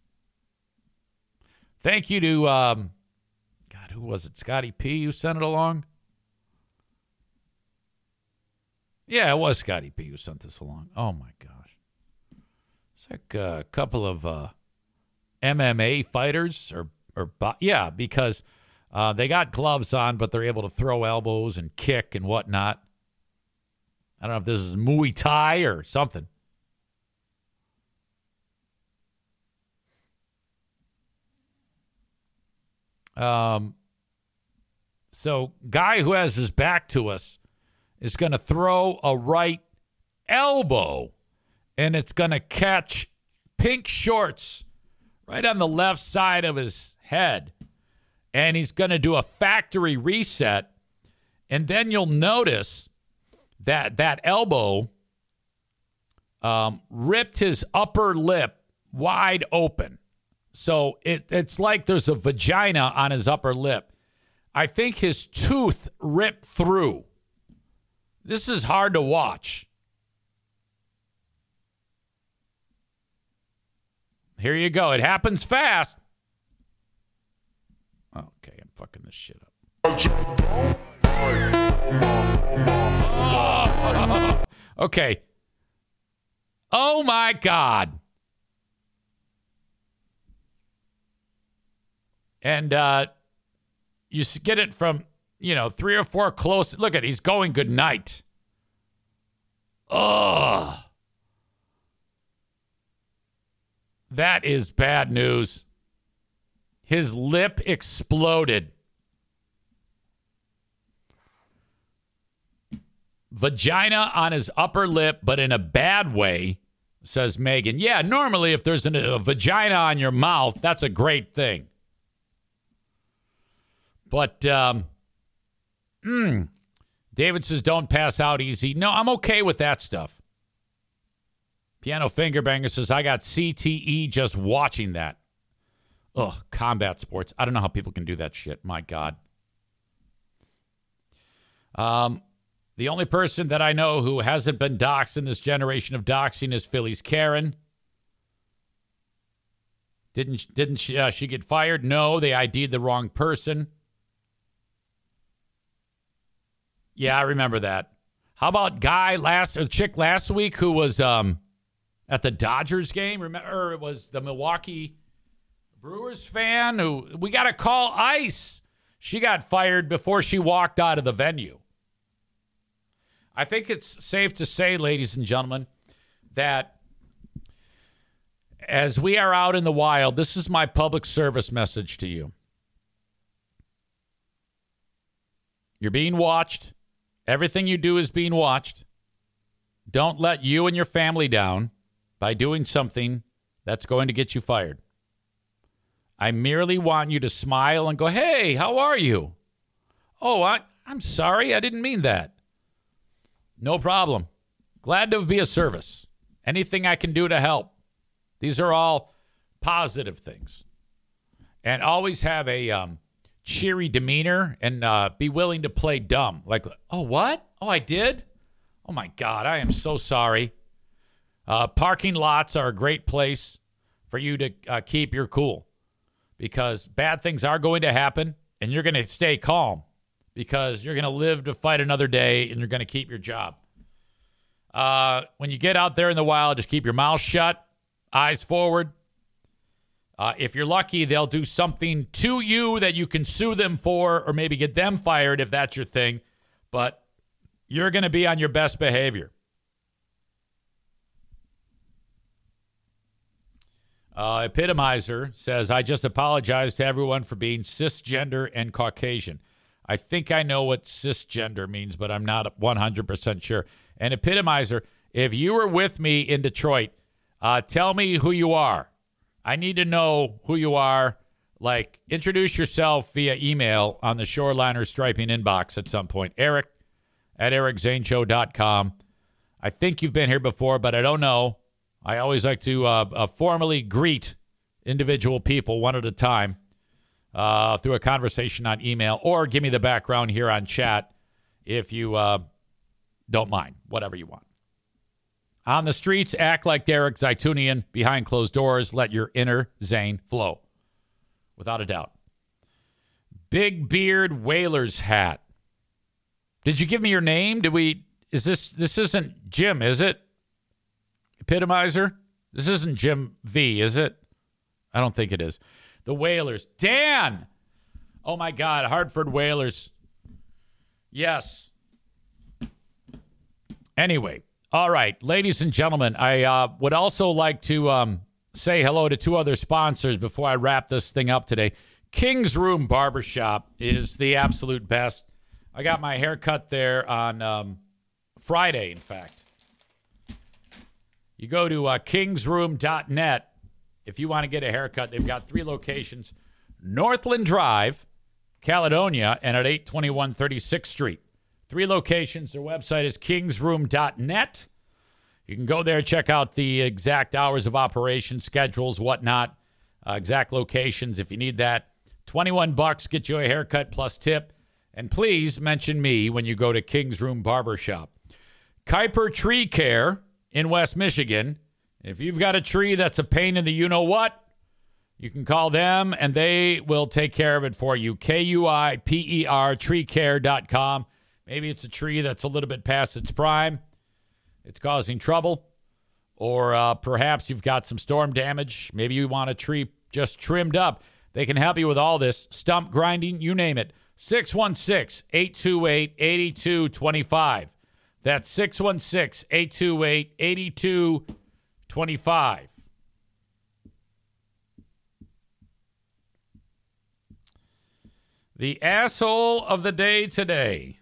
Thank you to, um, God, who was it? Scotty P who sent it along? Yeah, it was Scotty P who sent this along. Oh, my gosh. It's like a couple of uh, M M A fighters or Or yeah, because uh, they got gloves on, but they're able to throw elbows and kick and whatnot. I don't know if this is Muay Thai or something. Um, So guy who has his back to us is going to throw a right elbow, and it's going to catch pink shorts right on the left side of his head. And he's going to do a factory reset. And then you'll notice that that elbow um, ripped his upper lip wide open. So it, it's like there's a vagina on his upper lip. I think his tooth ripped through. This is hard to watch. Here you go. It happens fast. Okay, I'm fucking this shit up. Oh. Okay. Oh, my God. And uh, you get it from, you know, three or four close. Look at it. He's going good night. Ugh. That is bad news. His lip exploded. Vagina on his upper lip, but in a bad way, says Megan. Yeah, normally if there's an, a vagina on your mouth, that's a great thing. But, um, mm, David says, don't pass out easy. No, I'm okay with that stuff. Piano Fingerbanger says, I got C T E just watching that. Ugh, combat sports. I don't know how people can do that shit. My God. Um, the only person that I know who hasn't been doxxed in this generation of doxing is Philly's Karen. Didn't didn't she, uh, she get fired? No, they I D'd the wrong person. Yeah, I remember that. How about guy last or chick last week who was um at the Dodgers game? Remember, it was the Milwaukee Brewers fan who we got to call ICE. She got fired before she walked out of the venue. I think it's safe to say, ladies and gentlemen, that as we are out in the wild, this is my public service message to you. You're being watched. Everything you do is being watched. Don't let you and your family down by doing something that's going to get you fired. I merely want you to smile and go, hey, how are you? Oh, I, I'm sorry. I didn't mean that. No problem. Glad to be of service. Anything I can do to help. These are all positive things. And always have a um, cheery demeanor and uh, be willing to play dumb. Like, oh, what? Oh, I did? Oh, my God. I am so sorry. Uh, parking lots are a great place for you to uh, keep your cool. Because bad things are going to happen, and you're going to stay calm because you're going to live to fight another day, and you're going to keep your job. Uh, when you get out there in the wild, just keep your mouth shut, eyes forward. Uh, if you're lucky, they'll do something to you that you can sue them for or maybe get them fired if that's your thing. But you're going to be on your best behavior. Uh, Epitomizer says, I just apologize to everyone for being cisgender and Caucasian. I think I know what cisgender means, but I'm not one hundred percent sure. And Epitomizer, if you were with me in Detroit, uh, tell me who you are. I need to know who you are. Like, introduce yourself via email on the Shoreliner Striping inbox at some point. Eric at eric zane show dot com. I think you've been here before, but I don't know. I always like to uh, uh, formally greet individual people one at a time uh, through a conversation on email, or give me the background here on chat if you uh, don't mind, whatever you want. On the streets, act like Derek Zaitunian. Behind closed doors, let your inner Zane flow. Without a doubt. Big Beard Whalers hat. Did you give me your name? Did we? Is this? This isn't Jim, is it? Epitomizer? This isn't Jim V, is it? I don't think it is. The Whalers. Dan! Oh, my God. Hartford Whalers. Yes. Anyway. All right. Ladies and gentlemen, I uh, would also like to um, say hello to two other sponsors before I wrap this thing up today. King's Room Barbershop is the absolute best. I got my hair cut there on um, Friday, in fact. You go to uh, kings room dot net if you want to get a haircut. They've got three locations. Northland Drive, Caledonia, and at eight twenty-one thirty-sixth Street. Three locations. Their website is kings room dot net. You can go there, check out the exact hours of operation, schedules, whatnot, uh, exact locations if you need that. twenty-one bucks, get you a haircut plus tip. And please mention me when you go to King's Room Barbershop. Kuiper Tree Care in West Michigan. If you've got a tree that's a pain in the you-know-what, you can call them and they will take care of it for you. K U I P E R, tree care dot com. Maybe it's a tree that's a little bit past its prime. It's causing trouble. Or uh, perhaps you've got some storm damage. Maybe you want a tree just trimmed up. They can help you with all this. Stump grinding, you name it. six one six, eight two eight, eight two two five. That's six one six, eight two eight, eight two two five. The asshole of the day today.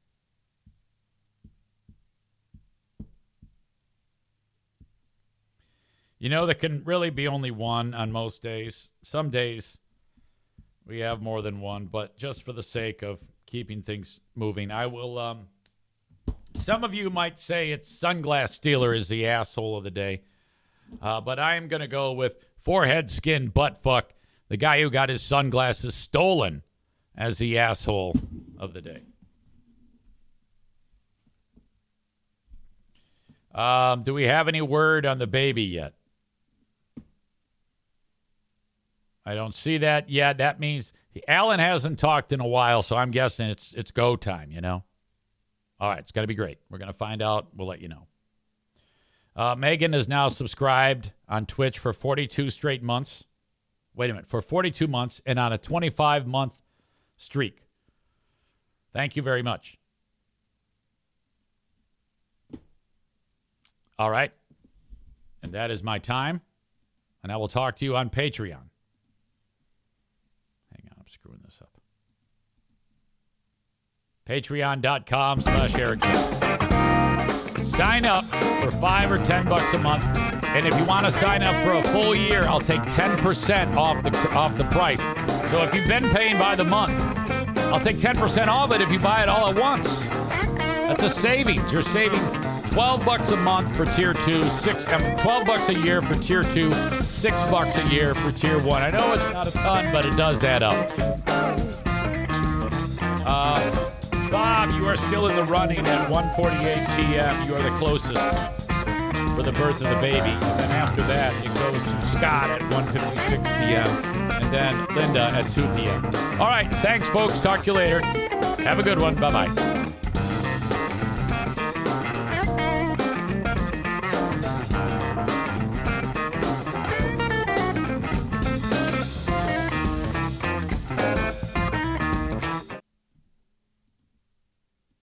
You know, there can really be only one on most days. Some days we have more than one, but just for the sake of keeping things moving, I will, um, some of you might say it's Sunglass Stealer is the asshole of the day, uh, but I am going to go with Forehead Skin Buttfuck, the guy who got his sunglasses stolen, as the asshole of the day. Um, do we have any word on the baby yet? I don't see that yet. That means Alan hasn't talked in a while, so I'm guessing it's it's go time, you know? All right, it's going to be great. We're going to find out. We'll let you know. Uh, Megan is now subscribed on Twitch for forty-two straight months. Wait a minute, for forty-two months and on a twenty-five month streak. Thank you very much. All right. And that is my time. And I will talk to you on Patreon. Screwing this up. Patreon.com slash Eric. Sign up for five or ten bucks a month. And if you want to sign up for a full year, I'll take ten percent off the off the price. So if you've been paying by the month, I'll take ten percent off it if you buy it all at once. That's a savings. You're saving twelve bucks a month for tier two, six, um, twelve bucks a year for tier two, six bucks a year for tier one. I know it's not a ton, but it does add up. Uh, Bob, you are still in the running at one forty-eight p.m. You are the closest for the birth of the baby. And then after that, it goes to Scott at one fifty-six p.m. and then Linda at two p.m. All right. Thanks, folks. Talk to you later. Have a good one. Bye-bye.